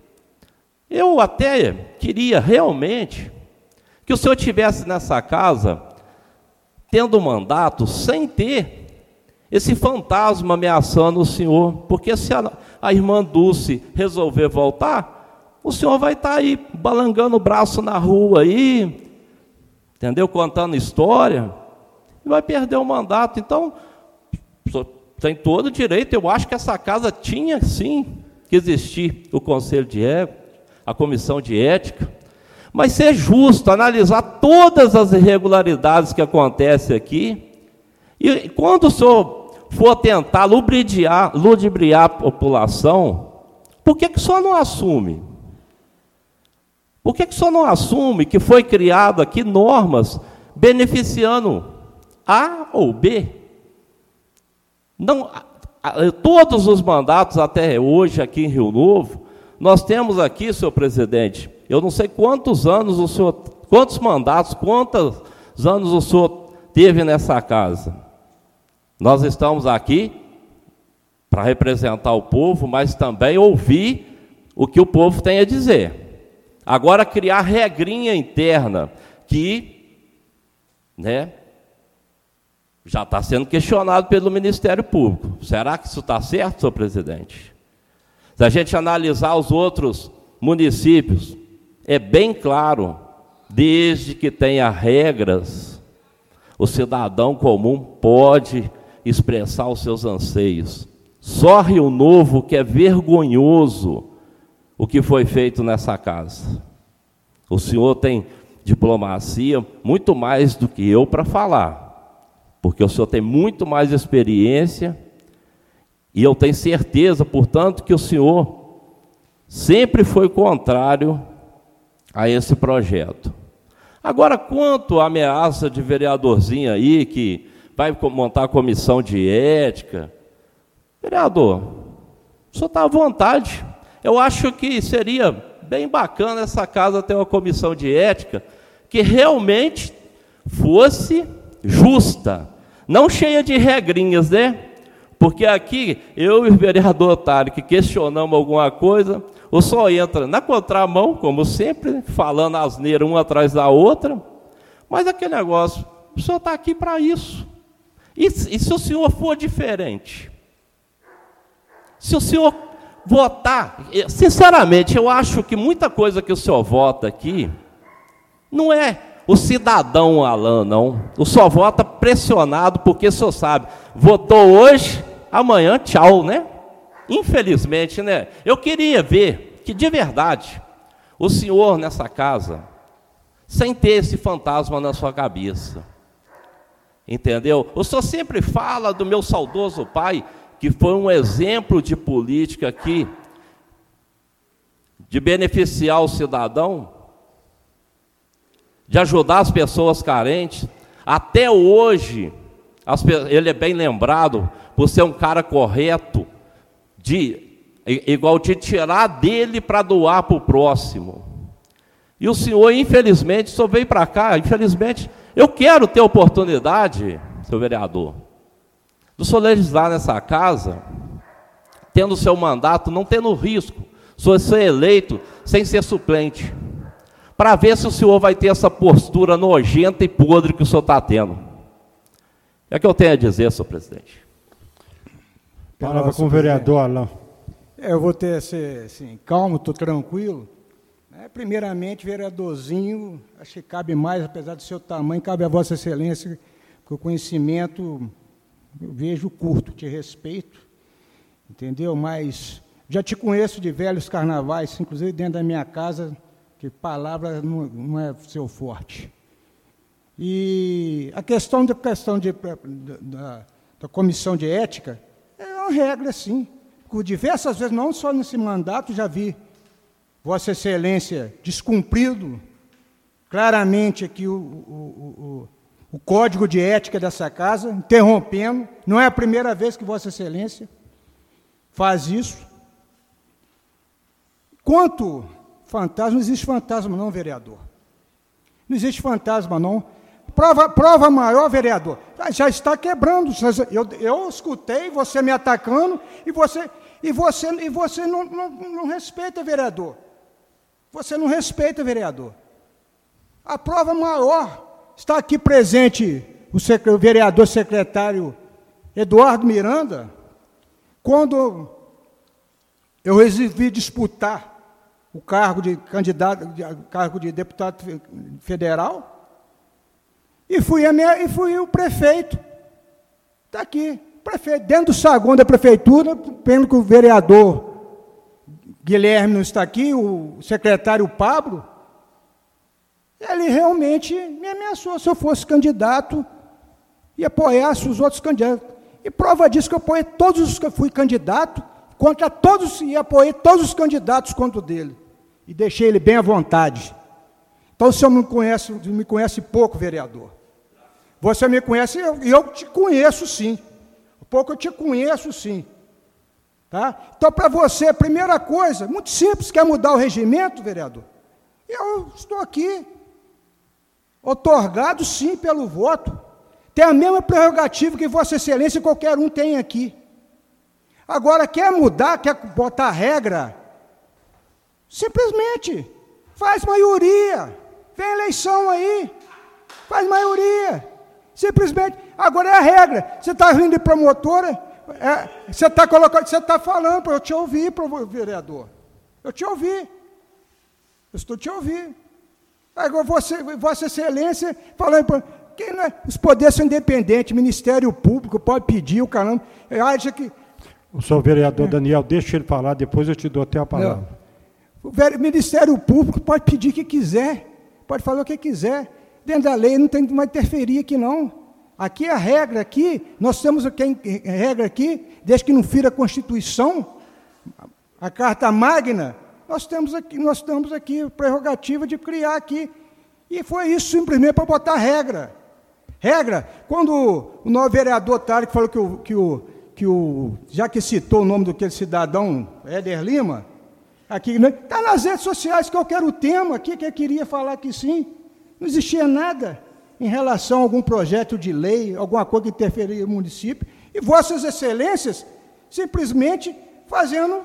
Eu até queria realmente que o senhor estivesse nessa casa, tendo mandato, sem ter esse fantasma ameaçando o senhor, porque se a irmã Dulce resolver voltar, o senhor vai estar aí, balangando o braço na rua aí, entendeu? Contando história, e vai perder o mandato. Então, o senhor tem todo o direito. Eu acho que essa casa tinha, sim, que existir o Conselho de Ética, a Comissão de Ética, mas ser justo, analisar todas as irregularidades que acontecem aqui, e quando o senhor for tentar ludibriar a população, por que o senhor não assume? Por que o senhor não assume que foi criado aqui normas beneficiando A ou B? Não, todos os mandatos até hoje aqui em Rio Novo, nós temos aqui, senhor presidente, eu não sei quantos anos o senhor, quantos mandatos, quantos anos o senhor teve nessa casa. Nós estamos aqui para representar o povo, mas também ouvir o que o povo tem a dizer. Agora, criar regrinha interna que, né, já está sendo questionado pelo Ministério Público. Será que isso está certo, senhor presidente? Se a gente analisar os outros municípios, é bem claro, desde que tenha regras, o cidadão comum pode expressar os seus anseios. Só Rio Novo que é vergonhoso o que foi feito nessa casa. O senhor tem diplomacia muito mais do que eu para falar, porque o senhor tem muito mais experiência, e eu tenho certeza, portanto, que o senhor sempre foi contrário a esse projeto. Agora, quanto à ameaça de vereadorzinho aí, que vai montar a comissão de ética, vereador, o senhor está à vontade. Eu acho que seria bem bacana essa casa ter uma comissão de ética que realmente fosse justa, não cheia de regrinhas, né? Porque aqui, eu e o vereador Otário, que questionamos alguma coisa, o senhor entra na contramão, como sempre, falando asneira uma atrás da outra, mas aquele negócio, o senhor está aqui para isso. E se o senhor for diferente? Se o senhor votar, sinceramente, eu acho que muita coisa que o senhor vota aqui, não é o cidadão Alain, não. O senhor vota pressionado, porque o senhor sabe, votou hoje, amanhã tchau, né? Infelizmente, né? Eu queria ver que, de verdade, o senhor nessa casa, sem ter esse fantasma na sua cabeça, entendeu? O senhor sempre fala do meu saudoso pai, que foi um exemplo de política aqui, de beneficiar o cidadão, de ajudar as pessoas carentes. Até hoje, ele é bem lembrado por ser um cara correto, igual de tirar dele para doar para o próximo. E o senhor, infelizmente, só veio para cá, infelizmente, eu quero ter oportunidade, seu vereador, do senhor legislar nessa casa, tendo o seu mandato, não tendo risco, o senhor ser eleito sem ser suplente, para ver se o senhor vai ter essa postura nojenta e podre que o senhor está tendo. É o que eu tenho a dizer, senhor presidente. Palavra com o vereador Alain. Eu vou ter ser assim, calmo, estou tranquilo. Primeiramente, vereadorzinho, acho que cabe mais, apesar do seu tamanho, cabe a Vossa Excelência, que o conhecimento eu vejo curto, te respeito, entendeu? Mas já te conheço de velhos carnavais, inclusive dentro da minha casa, que palavra não é seu forte. E a questão da comissão de ética é uma regra, sim. Por diversas vezes, não só nesse mandato, já vi Vossa Excelência descumprido claramente aqui o código de ética dessa casa, interrompendo. Não é a primeira vez que Vossa Excelência faz isso. Quanto Fantasma, não existe fantasma não, vereador. Não existe fantasma não. Prova maior, vereador. Já está quebrando. Eu escutei você me atacando e você não respeita, vereador. Você não respeita, vereador. A prova maior está aqui presente o vereador secretário Eduardo Miranda, quando eu resolvi disputar o cargo de candidato, cargo de deputado federal, e fui o prefeito. Está aqui, prefeito, dentro do saguão da prefeitura, pelo que o vereador Guilherme não está aqui, o secretário Pablo, ele realmente me ameaçou se eu fosse candidato e apoiasse os outros candidatos. E prova disso que eu apoiei todos os que fui candidato, contra todos, e apoiei todos os candidatos contra o dele. E deixei ele bem à vontade. Então, o senhor me conhece pouco, vereador. Você me conhece, eu te conheço sim. Pouco eu te conheço sim. Tá? Então, para você, a primeira coisa, muito simples, quer mudar o regimento, vereador? Eu estou aqui, otorgado sim pelo voto. Tem a mesma prerrogativa que Vossa Excelência e qualquer um tem aqui. Agora, quer mudar, quer botar regra, simplesmente faz maioria. Vem eleição aí, faz maioria. Simplesmente. Agora é a regra. Você está vindo de promotora, você está colocando, você está falando para eu te ouvir, vereador. Eu te ouvi. Eu estou te ouvindo. Agora, Vossa Excelência, falando para. Os poderes são independentes, Ministério Público pode pedir, o caramba. Acha que. O senhor vereador Daniel, deixa ele falar, depois eu te dou até a palavra. O Ministério Público pode pedir o que quiser, pode falar o que quiser. Dentro da lei não tem mais interferir aqui, não. Aqui é a regra, aqui, nós temos aqui a regra aqui, desde que não fira a Constituição, a Carta Magna, nós temos aqui a prerrogativa de criar aqui. E foi isso simplesmente para botar regra. Regra, quando o novo vereador Tarek falou já que citou o nome daquele cidadão, Éder Lima, aqui, está nas redes sociais, qualquer o tema aqui, que eu queria falar que sim, não existia nada em relação a algum projeto de lei, alguma coisa que interferia no município, e Vossas Excelências simplesmente fazendo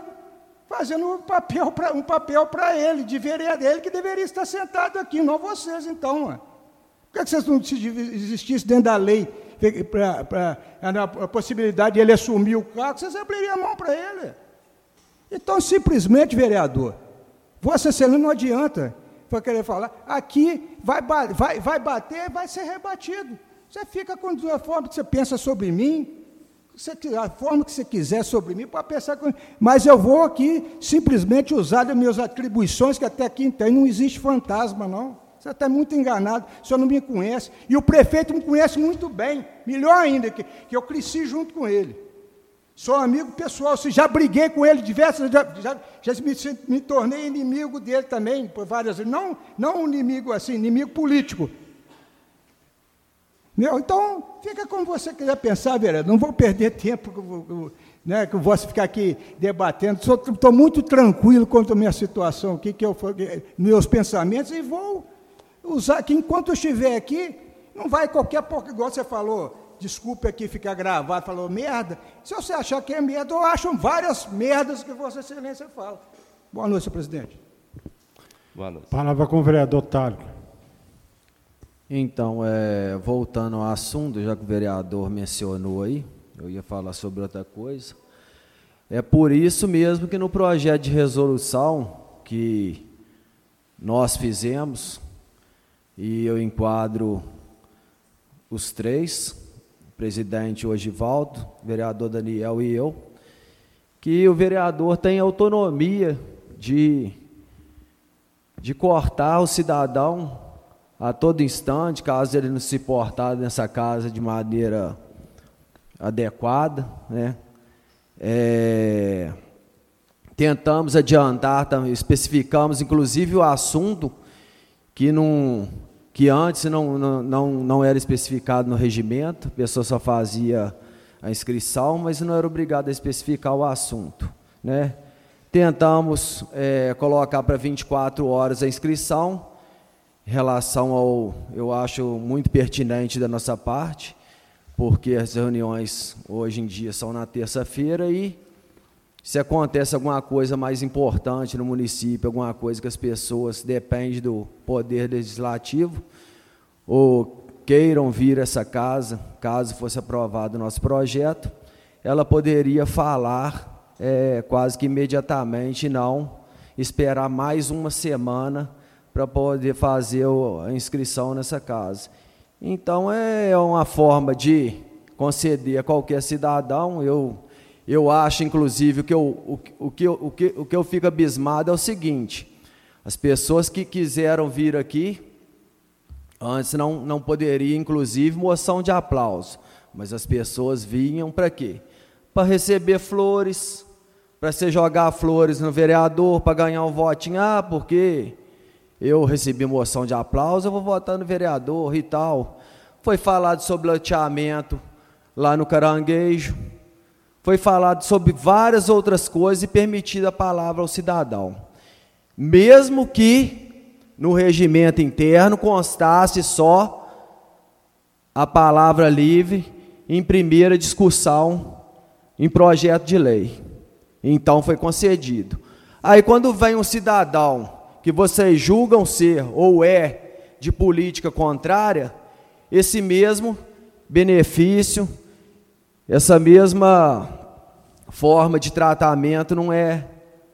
um papel para ele, de vereador, ele que deveria estar sentado aqui, não vocês, então. Por que vocês não existissem dentro da lei para a possibilidade de ele assumir o cargo, vocês abririam a mão para ele? Então, simplesmente, vereador, Vossa Excelência não adianta querer falar, aqui vai bater, vai ser rebatido. Você fica com a forma que você pensa sobre mim, a forma que você quiser sobre mim, pode pensar mas eu vou aqui simplesmente usar as minhas atribuições, que até aqui não existe fantasma, não. Você está muito enganado, o senhor não me conhece. E o prefeito me conhece muito bem, melhor ainda, que eu cresci junto com ele. Sou amigo pessoal, já briguei com ele diversas vezes, já me tornei inimigo dele também, por várias vezes. Não inimigo assim, inimigo político. Então, fica como você quiser pensar, vereador. Não vou perder tempo, que eu vou ficar aqui debatendo. Estou muito tranquilo quanto à minha situação aqui, meus pensamentos, e vou usar que enquanto eu estiver aqui, não vai qualquer porca, igual você falou, desculpe aqui ficar gravado, falou merda. Se você achar que é merda, eu acho várias merdas que Vossa Excelência fala. Boa noite, senhor presidente. Boa noite. Palavra com o vereador Tálio. Então, voltando ao assunto, já que o vereador mencionou aí, eu ia falar sobre outra coisa. É por isso mesmo que no projeto de resolução que nós fizemos, e eu enquadro os três, o presidente Ogivaldo, o vereador Daniel e eu, que o vereador tem autonomia de cortar o cidadão a todo instante, caso ele não se portar nessa casa de maneira adequada, né? Tentamos adiantar, especificamos inclusive o assunto que antes não era especificado no regimento, a pessoa só fazia a inscrição, mas não era obrigado a especificar o assunto, né? Tentamos colocar para 24 horas a inscrição, em relação ao, eu acho muito pertinente da nossa parte, porque as reuniões hoje em dia são na terça-feira e se acontece alguma coisa mais importante no município, alguma coisa que as pessoas dependem do poder legislativo, ou queiram vir a essa casa, caso fosse aprovado o nosso projeto, ela poderia falar quase que imediatamente, não esperar mais uma semana para poder fazer a inscrição nessa casa. Então, é uma forma de conceder a qualquer cidadão. Eu acho, inclusive, o que eu fico abismado é o seguinte: as pessoas que quiseram vir aqui, antes não poderia, inclusive, moção de aplauso, mas as pessoas vinham para quê? Para receber flores, para você jogar flores no vereador, para ganhar um votinho, porque eu recebi moção de aplauso, eu vou votar no vereador e tal. Foi falado sobre loteamento lá no Caranguejo, foi falado sobre várias outras coisas e permitida a palavra ao cidadão. Mesmo que no regimento interno constasse só a palavra livre em primeira discussão em projeto de lei. Então foi concedido. Aí quando vem um cidadão que vocês julgam ser ou de política contrária, esse mesmo benefício, essa mesma forma de tratamento não é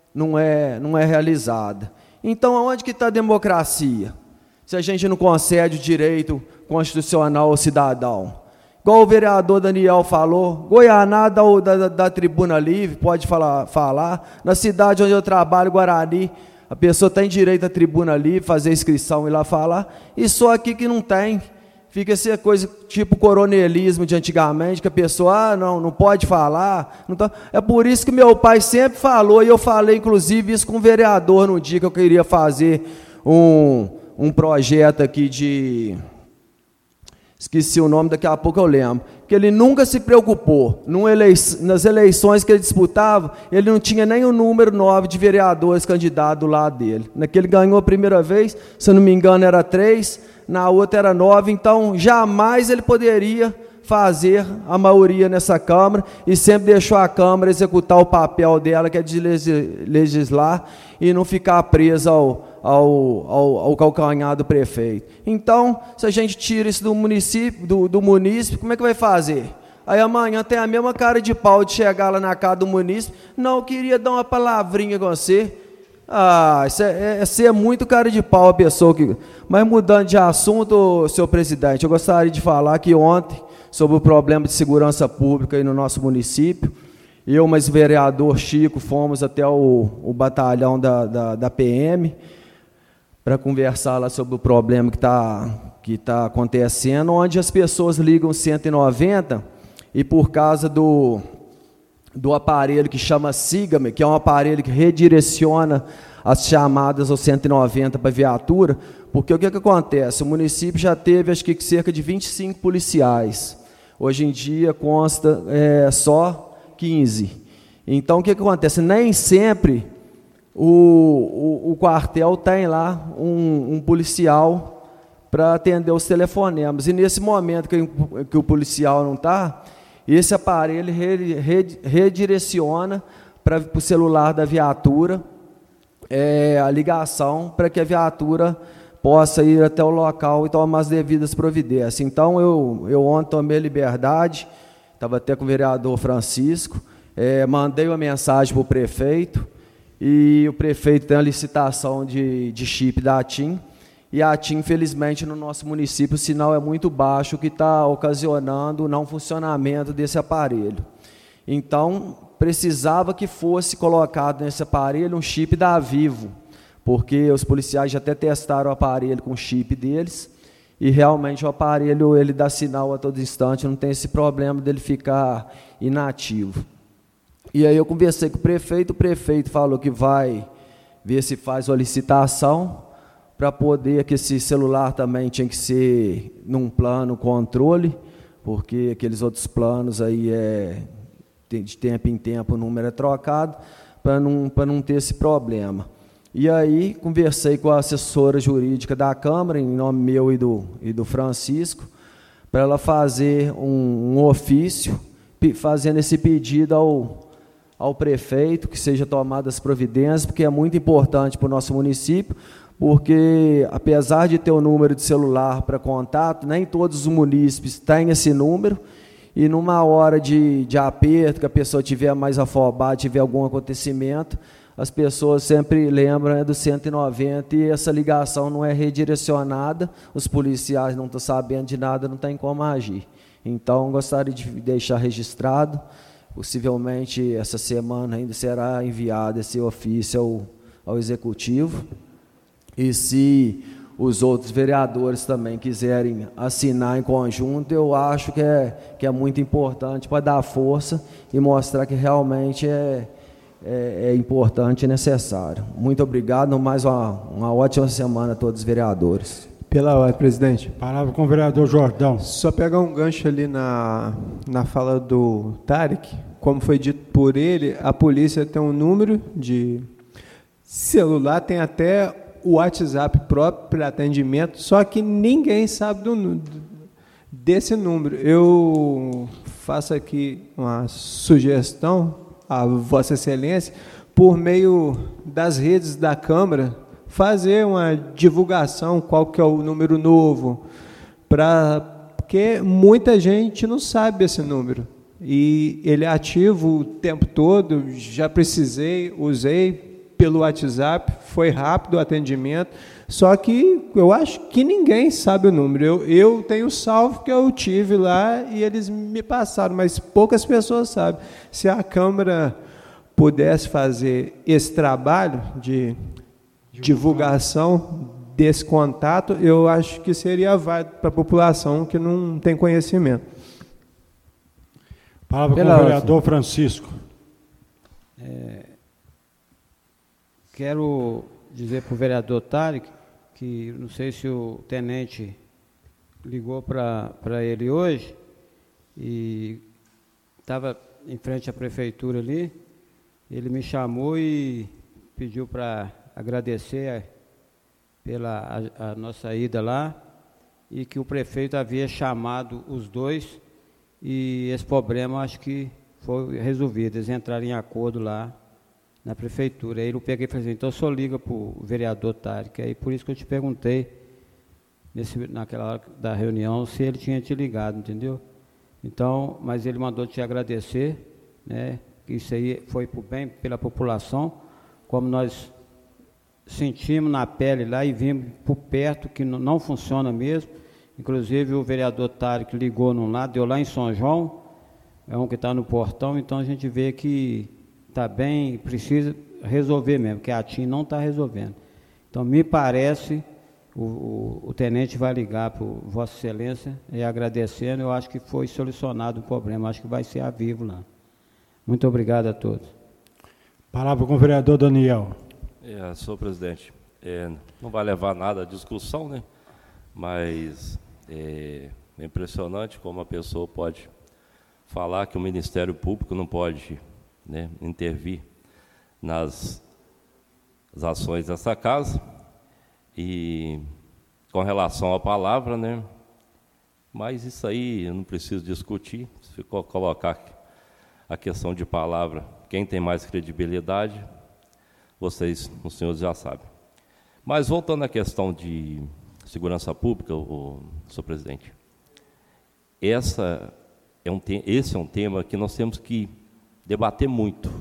realizada. Então, aonde que está a democracia? Se a gente não concede o direito constitucional ao cidadão. Igual o vereador Daniel falou, Goianá da Tribuna Livre, pode falar. Na cidade onde eu trabalho, Guarani, a pessoa tem direito à tribuna livre, fazer inscrição e lá falar, e só aqui que não tem. Fica essa coisa tipo coronelismo de antigamente, que a pessoa, não pode falar. Não tá. É por isso que meu pai sempre falou, e eu falei inclusive isso com o vereador no dia que eu queria fazer um projeto aqui de... Esqueci o nome, daqui a pouco eu lembro. Que ele nunca se preocupou. Nas eleições que ele disputava, ele não tinha nem o número 9 de vereadores candidatos do lado dele. Naquele ganhou a primeira vez, se eu não me engano era 3, na outra era 9, então jamais ele poderia fazer a maioria nessa Câmara e sempre deixou a Câmara executar o papel dela, que é de legislar e não ficar presa ao calcanhar do prefeito. Então, se a gente tira isso do município, do munícipe, como é que vai fazer? Aí amanhã tem a mesma cara de pau de chegar lá na casa do munícipe, não, eu queria dar uma palavrinha com você. Isso é muito cara de pau a pessoa que... Mas mudando de assunto, senhor presidente, eu gostaria de falar que ontem, sobre o problema de segurança pública aí no nosso município, eu, mas o vereador Chico, fomos até o batalhão da PM para conversar lá sobre o problema que tá acontecendo, onde as pessoas ligam 190 e por causa do aparelho que chama Sigame, que é um aparelho que redireciona as chamadas ao 190 para viatura, porque o que acontece? O município já teve, acho que cerca de 25 policiais. Hoje em dia consta só 15. Então, o que acontece? Nem sempre o quartel tem lá um policial para atender os telefonemas. E nesse momento que o policial não está, esse aparelho redireciona para o celular da viatura a ligação para que a viatura possa ir até o local e tomar as devidas providências. Então, eu ontem tomei a liberdade, estava até com o vereador Francisco, mandei uma mensagem para o prefeito, e o prefeito tem a licitação de chip da ATIM, e a ATIM, infelizmente, no nosso município, o sinal é muito baixo, o que está ocasionando o não funcionamento desse aparelho. Então, precisava que fosse colocado nesse aparelho um chip da Vivo, porque os policiais já até testaram o aparelho com o chip deles, e realmente o aparelho ele dá sinal a todo instante, não tem esse problema dele ficar inativo. E aí eu conversei com o prefeito falou que vai ver se faz uma licitação para poder, que esse celular também tinha que ser num plano controle, porque aqueles outros planos aí de tempo em tempo o número é trocado, para não ter esse problema. E aí conversei com a assessora jurídica da Câmara, em nome meu e do Francisco, para ela fazer um ofício, fazendo esse pedido ao prefeito, que seja tomadas providências, porque é muito importante para o nosso município, porque, apesar de ter o número de celular para contato, nem todos os munícipes têm esse número, e numa hora de aperto, que a pessoa estiver mais afobada, tiver algum acontecimento, as pessoas sempre lembram do 190 e essa ligação não é redirecionada, os policiais não estão sabendo de nada, não tem como agir. Então, gostaria de deixar registrado, possivelmente essa semana ainda será enviado esse ofício ao Executivo, e se os outros vereadores também quiserem assinar em conjunto, eu acho que é muito importante para dar força e mostrar que realmente é importante e necessário. Muito obrigado, mais uma ótima semana a todos os vereadores. Pela ordem, presidente. Palavra com o vereador Jordão. Só pegar um gancho ali na fala do Tarek, como foi dito por ele, a polícia tem um número de celular, tem até o WhatsApp próprio para atendimento, só que ninguém sabe desse número. Eu faço aqui uma sugestão a Vossa Excelência, por meio das redes da Câmara, fazer uma divulgação, qual que é o número novo, porque muita gente não sabe esse número. E ele é ativo o tempo todo, já precisei, usei pelo WhatsApp, foi rápido o atendimento, só que eu acho que ninguém sabe o número. Eu tenho salvo que eu tive lá e eles me passaram, mas poucas pessoas sabem. Se a Câmara pudesse fazer esse trabalho de divulgação desse contato, eu acho que seria válido para a população que não tem conhecimento. Palavra com o vereador Francisco. Quero dizer para o vereador Tarek que não sei se o tenente ligou para ele hoje e estava em frente à prefeitura ali, ele me chamou e pediu para agradecer pela a nossa ida lá e que o prefeito havia chamado os dois e esse problema acho que foi resolvido, eles entraram em acordo lá na prefeitura. Aí eu peguei e falei assim, então o senhor liga para o vereador Tarek. Aí por isso que eu te perguntei, naquela hora da reunião, se ele tinha te ligado, entendeu? Então, mas ele mandou te agradecer, né? Isso aí foi por bem pela população, como nós sentimos na pele lá e vimos por perto que não funciona mesmo. Inclusive o vereador Tarek ligou num lado, deu lá em São João, é um que está no portão, então a gente vê que está bem, precisa resolver mesmo, que a TIM não está resolvendo. Então, me parece, o tenente vai ligar para Vossa Excelência e agradecendo, eu acho que foi solucionado o problema, acho que vai ser a vivo lá. Muito obrigado a todos. Palavra com o vereador Daniel. Senhor presidente, não vai levar nada à discussão, né? Mas é impressionante como a pessoa pode falar que o Ministério Público não pode, né, intervir nas ações dessa casa. E com relação à palavra, né, mas isso aí eu não preciso discutir, se colocar a questão de palavra, quem tem mais credibilidade, os senhores já sabem. Mas voltando à questão de segurança pública, senhor presidente, esse é um tema que nós temos que debater muito,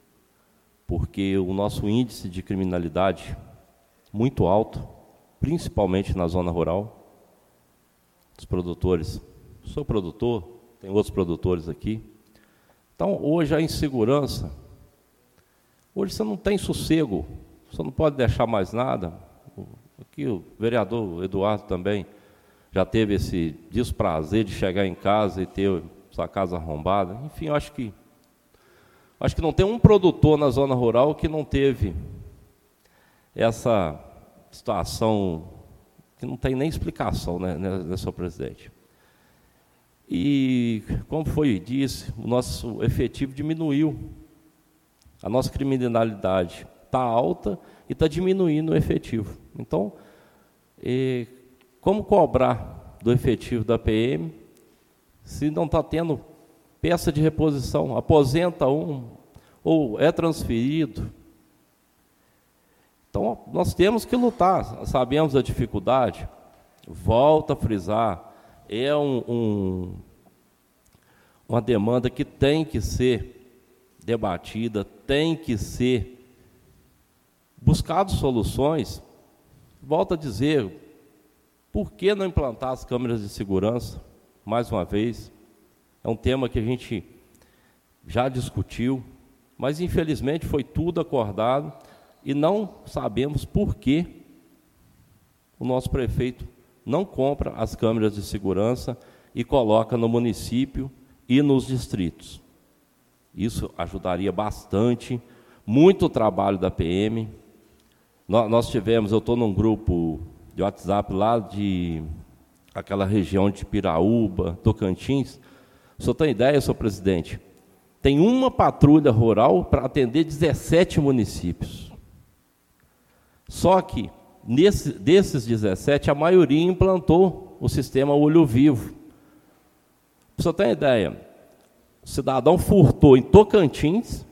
porque o nosso índice de criminalidade muito alto, principalmente na zona rural, os produtores, sou produtor, tem outros produtores aqui, então hoje a insegurança, hoje você não tem sossego, você não pode deixar mais nada. Aqui o vereador Eduardo também já teve esse desprazer de chegar em casa e ter sua casa arrombada. Enfim, eu acho que não tem um produtor na zona rural que não teve essa situação que não tem nem explicação, né, senhor presidente. E, como foi disse, o nosso efetivo diminuiu. A nossa criminalidade está alta e está diminuindo o efetivo. Então, como cobrar do efetivo da PM se não está tendo peça de reposição? Aposenta um ou é transferido. Então, nós temos que lutar. Sabemos a dificuldade. Volto a frisar, é uma demanda que tem que ser debatida, tem que ser buscado soluções. Volto a dizer, por que não implantar as câmeras de segurança? Mais uma vez, é um tema que a gente já discutiu, mas infelizmente foi tudo acordado e não sabemos por que o nosso prefeito não compra as câmeras de segurança e coloca no município e nos distritos. Isso ajudaria bastante, muito trabalho da PM. Nós tivemos, eu estou num grupo de WhatsApp lá de aquela região de Piraúba, Tocantins. O senhor tem ideia, senhor presidente? Tem uma patrulha rural para atender 17 municípios. Só que, desses 17, a maioria implantou o sistema Olho Vivo. Para o senhor ter uma ideia, o cidadão furtou em Tocantins,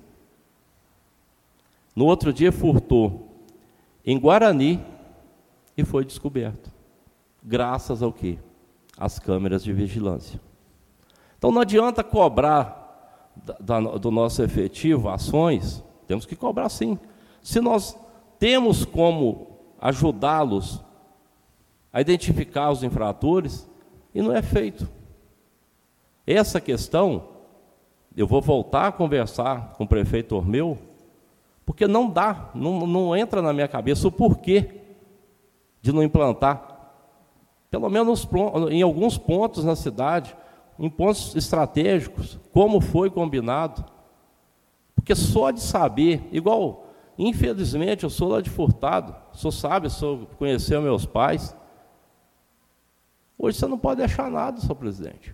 no outro dia furtou em Guarani e foi descoberto. Graças ao quê? Às câmeras de vigilância. Então não adianta cobrar do nosso efetivo ações, temos que cobrar sim. Se nós temos como ajudá-los a identificar os infratores, e não é feito. Essa questão, eu vou voltar a conversar com o prefeito Ormeu, porque não dá, não entra na minha cabeça o porquê de não implantar, pelo menos em alguns pontos na cidade, em pontos estratégicos, como foi combinado. Porque só de saber, igual, infelizmente, eu sou lá de Furtado, o senhor sabe, o senhor conheceu meus pais. Hoje você não pode deixar nada, senhor presidente.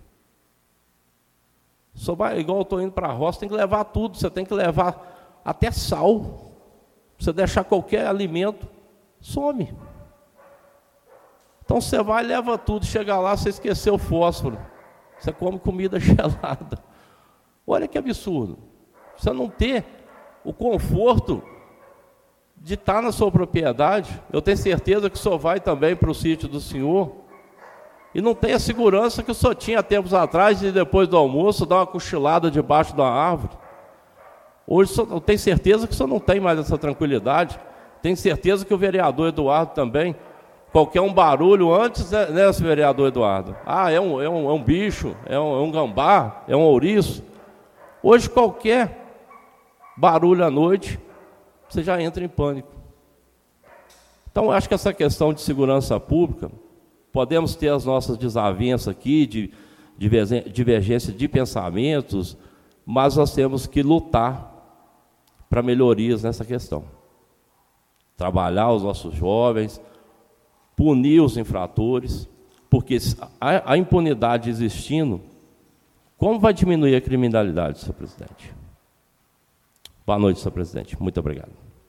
Só vai, igual eu estou indo para a roça, tem que levar tudo, você tem que levar até sal. Você deixar qualquer alimento, some. Então você vai e leva tudo, chega lá, você esqueceu o fósforo. Você come comida gelada. Olha que absurdo. Você não ter o conforto de estar na sua propriedade. Eu tenho certeza que o senhor vai também para o sítio do senhor e não tem a segurança que o senhor tinha tempos atrás de depois do almoço dar uma cochilada debaixo da árvore. Hoje eu tenho certeza que o senhor não tem mais essa tranquilidade. Tenho certeza que o vereador Eduardo também. Qualquer barulho antes, né, vereador Eduardo? Ah, é um bicho, é um gambá, é um ouriço. Hoje qualquer barulho à noite, você já entra em pânico. Então, eu acho que essa questão de segurança pública, podemos ter as nossas desavenças aqui, de divergência de pensamentos, mas nós temos que lutar para melhorias nessa questão. Trabalhar os nossos jovens, punir os infratores, porque a impunidade existindo, como vai diminuir a criminalidade, senhor presidente? Boa noite, senhor presidente. Muito obrigado.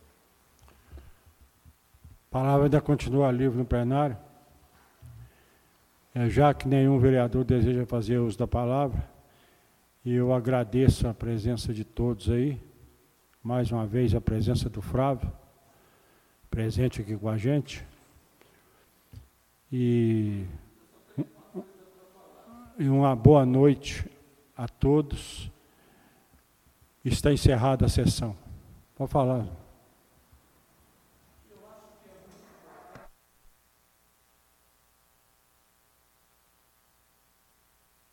A palavra ainda continua livre no plenário. Já que nenhum vereador deseja fazer uso da palavra, e eu agradeço a presença de todos aí, mais uma vez a presença do Flávio, presente aqui com a gente, e uma boa noite a todos. Está encerrada a sessão. Pode falar.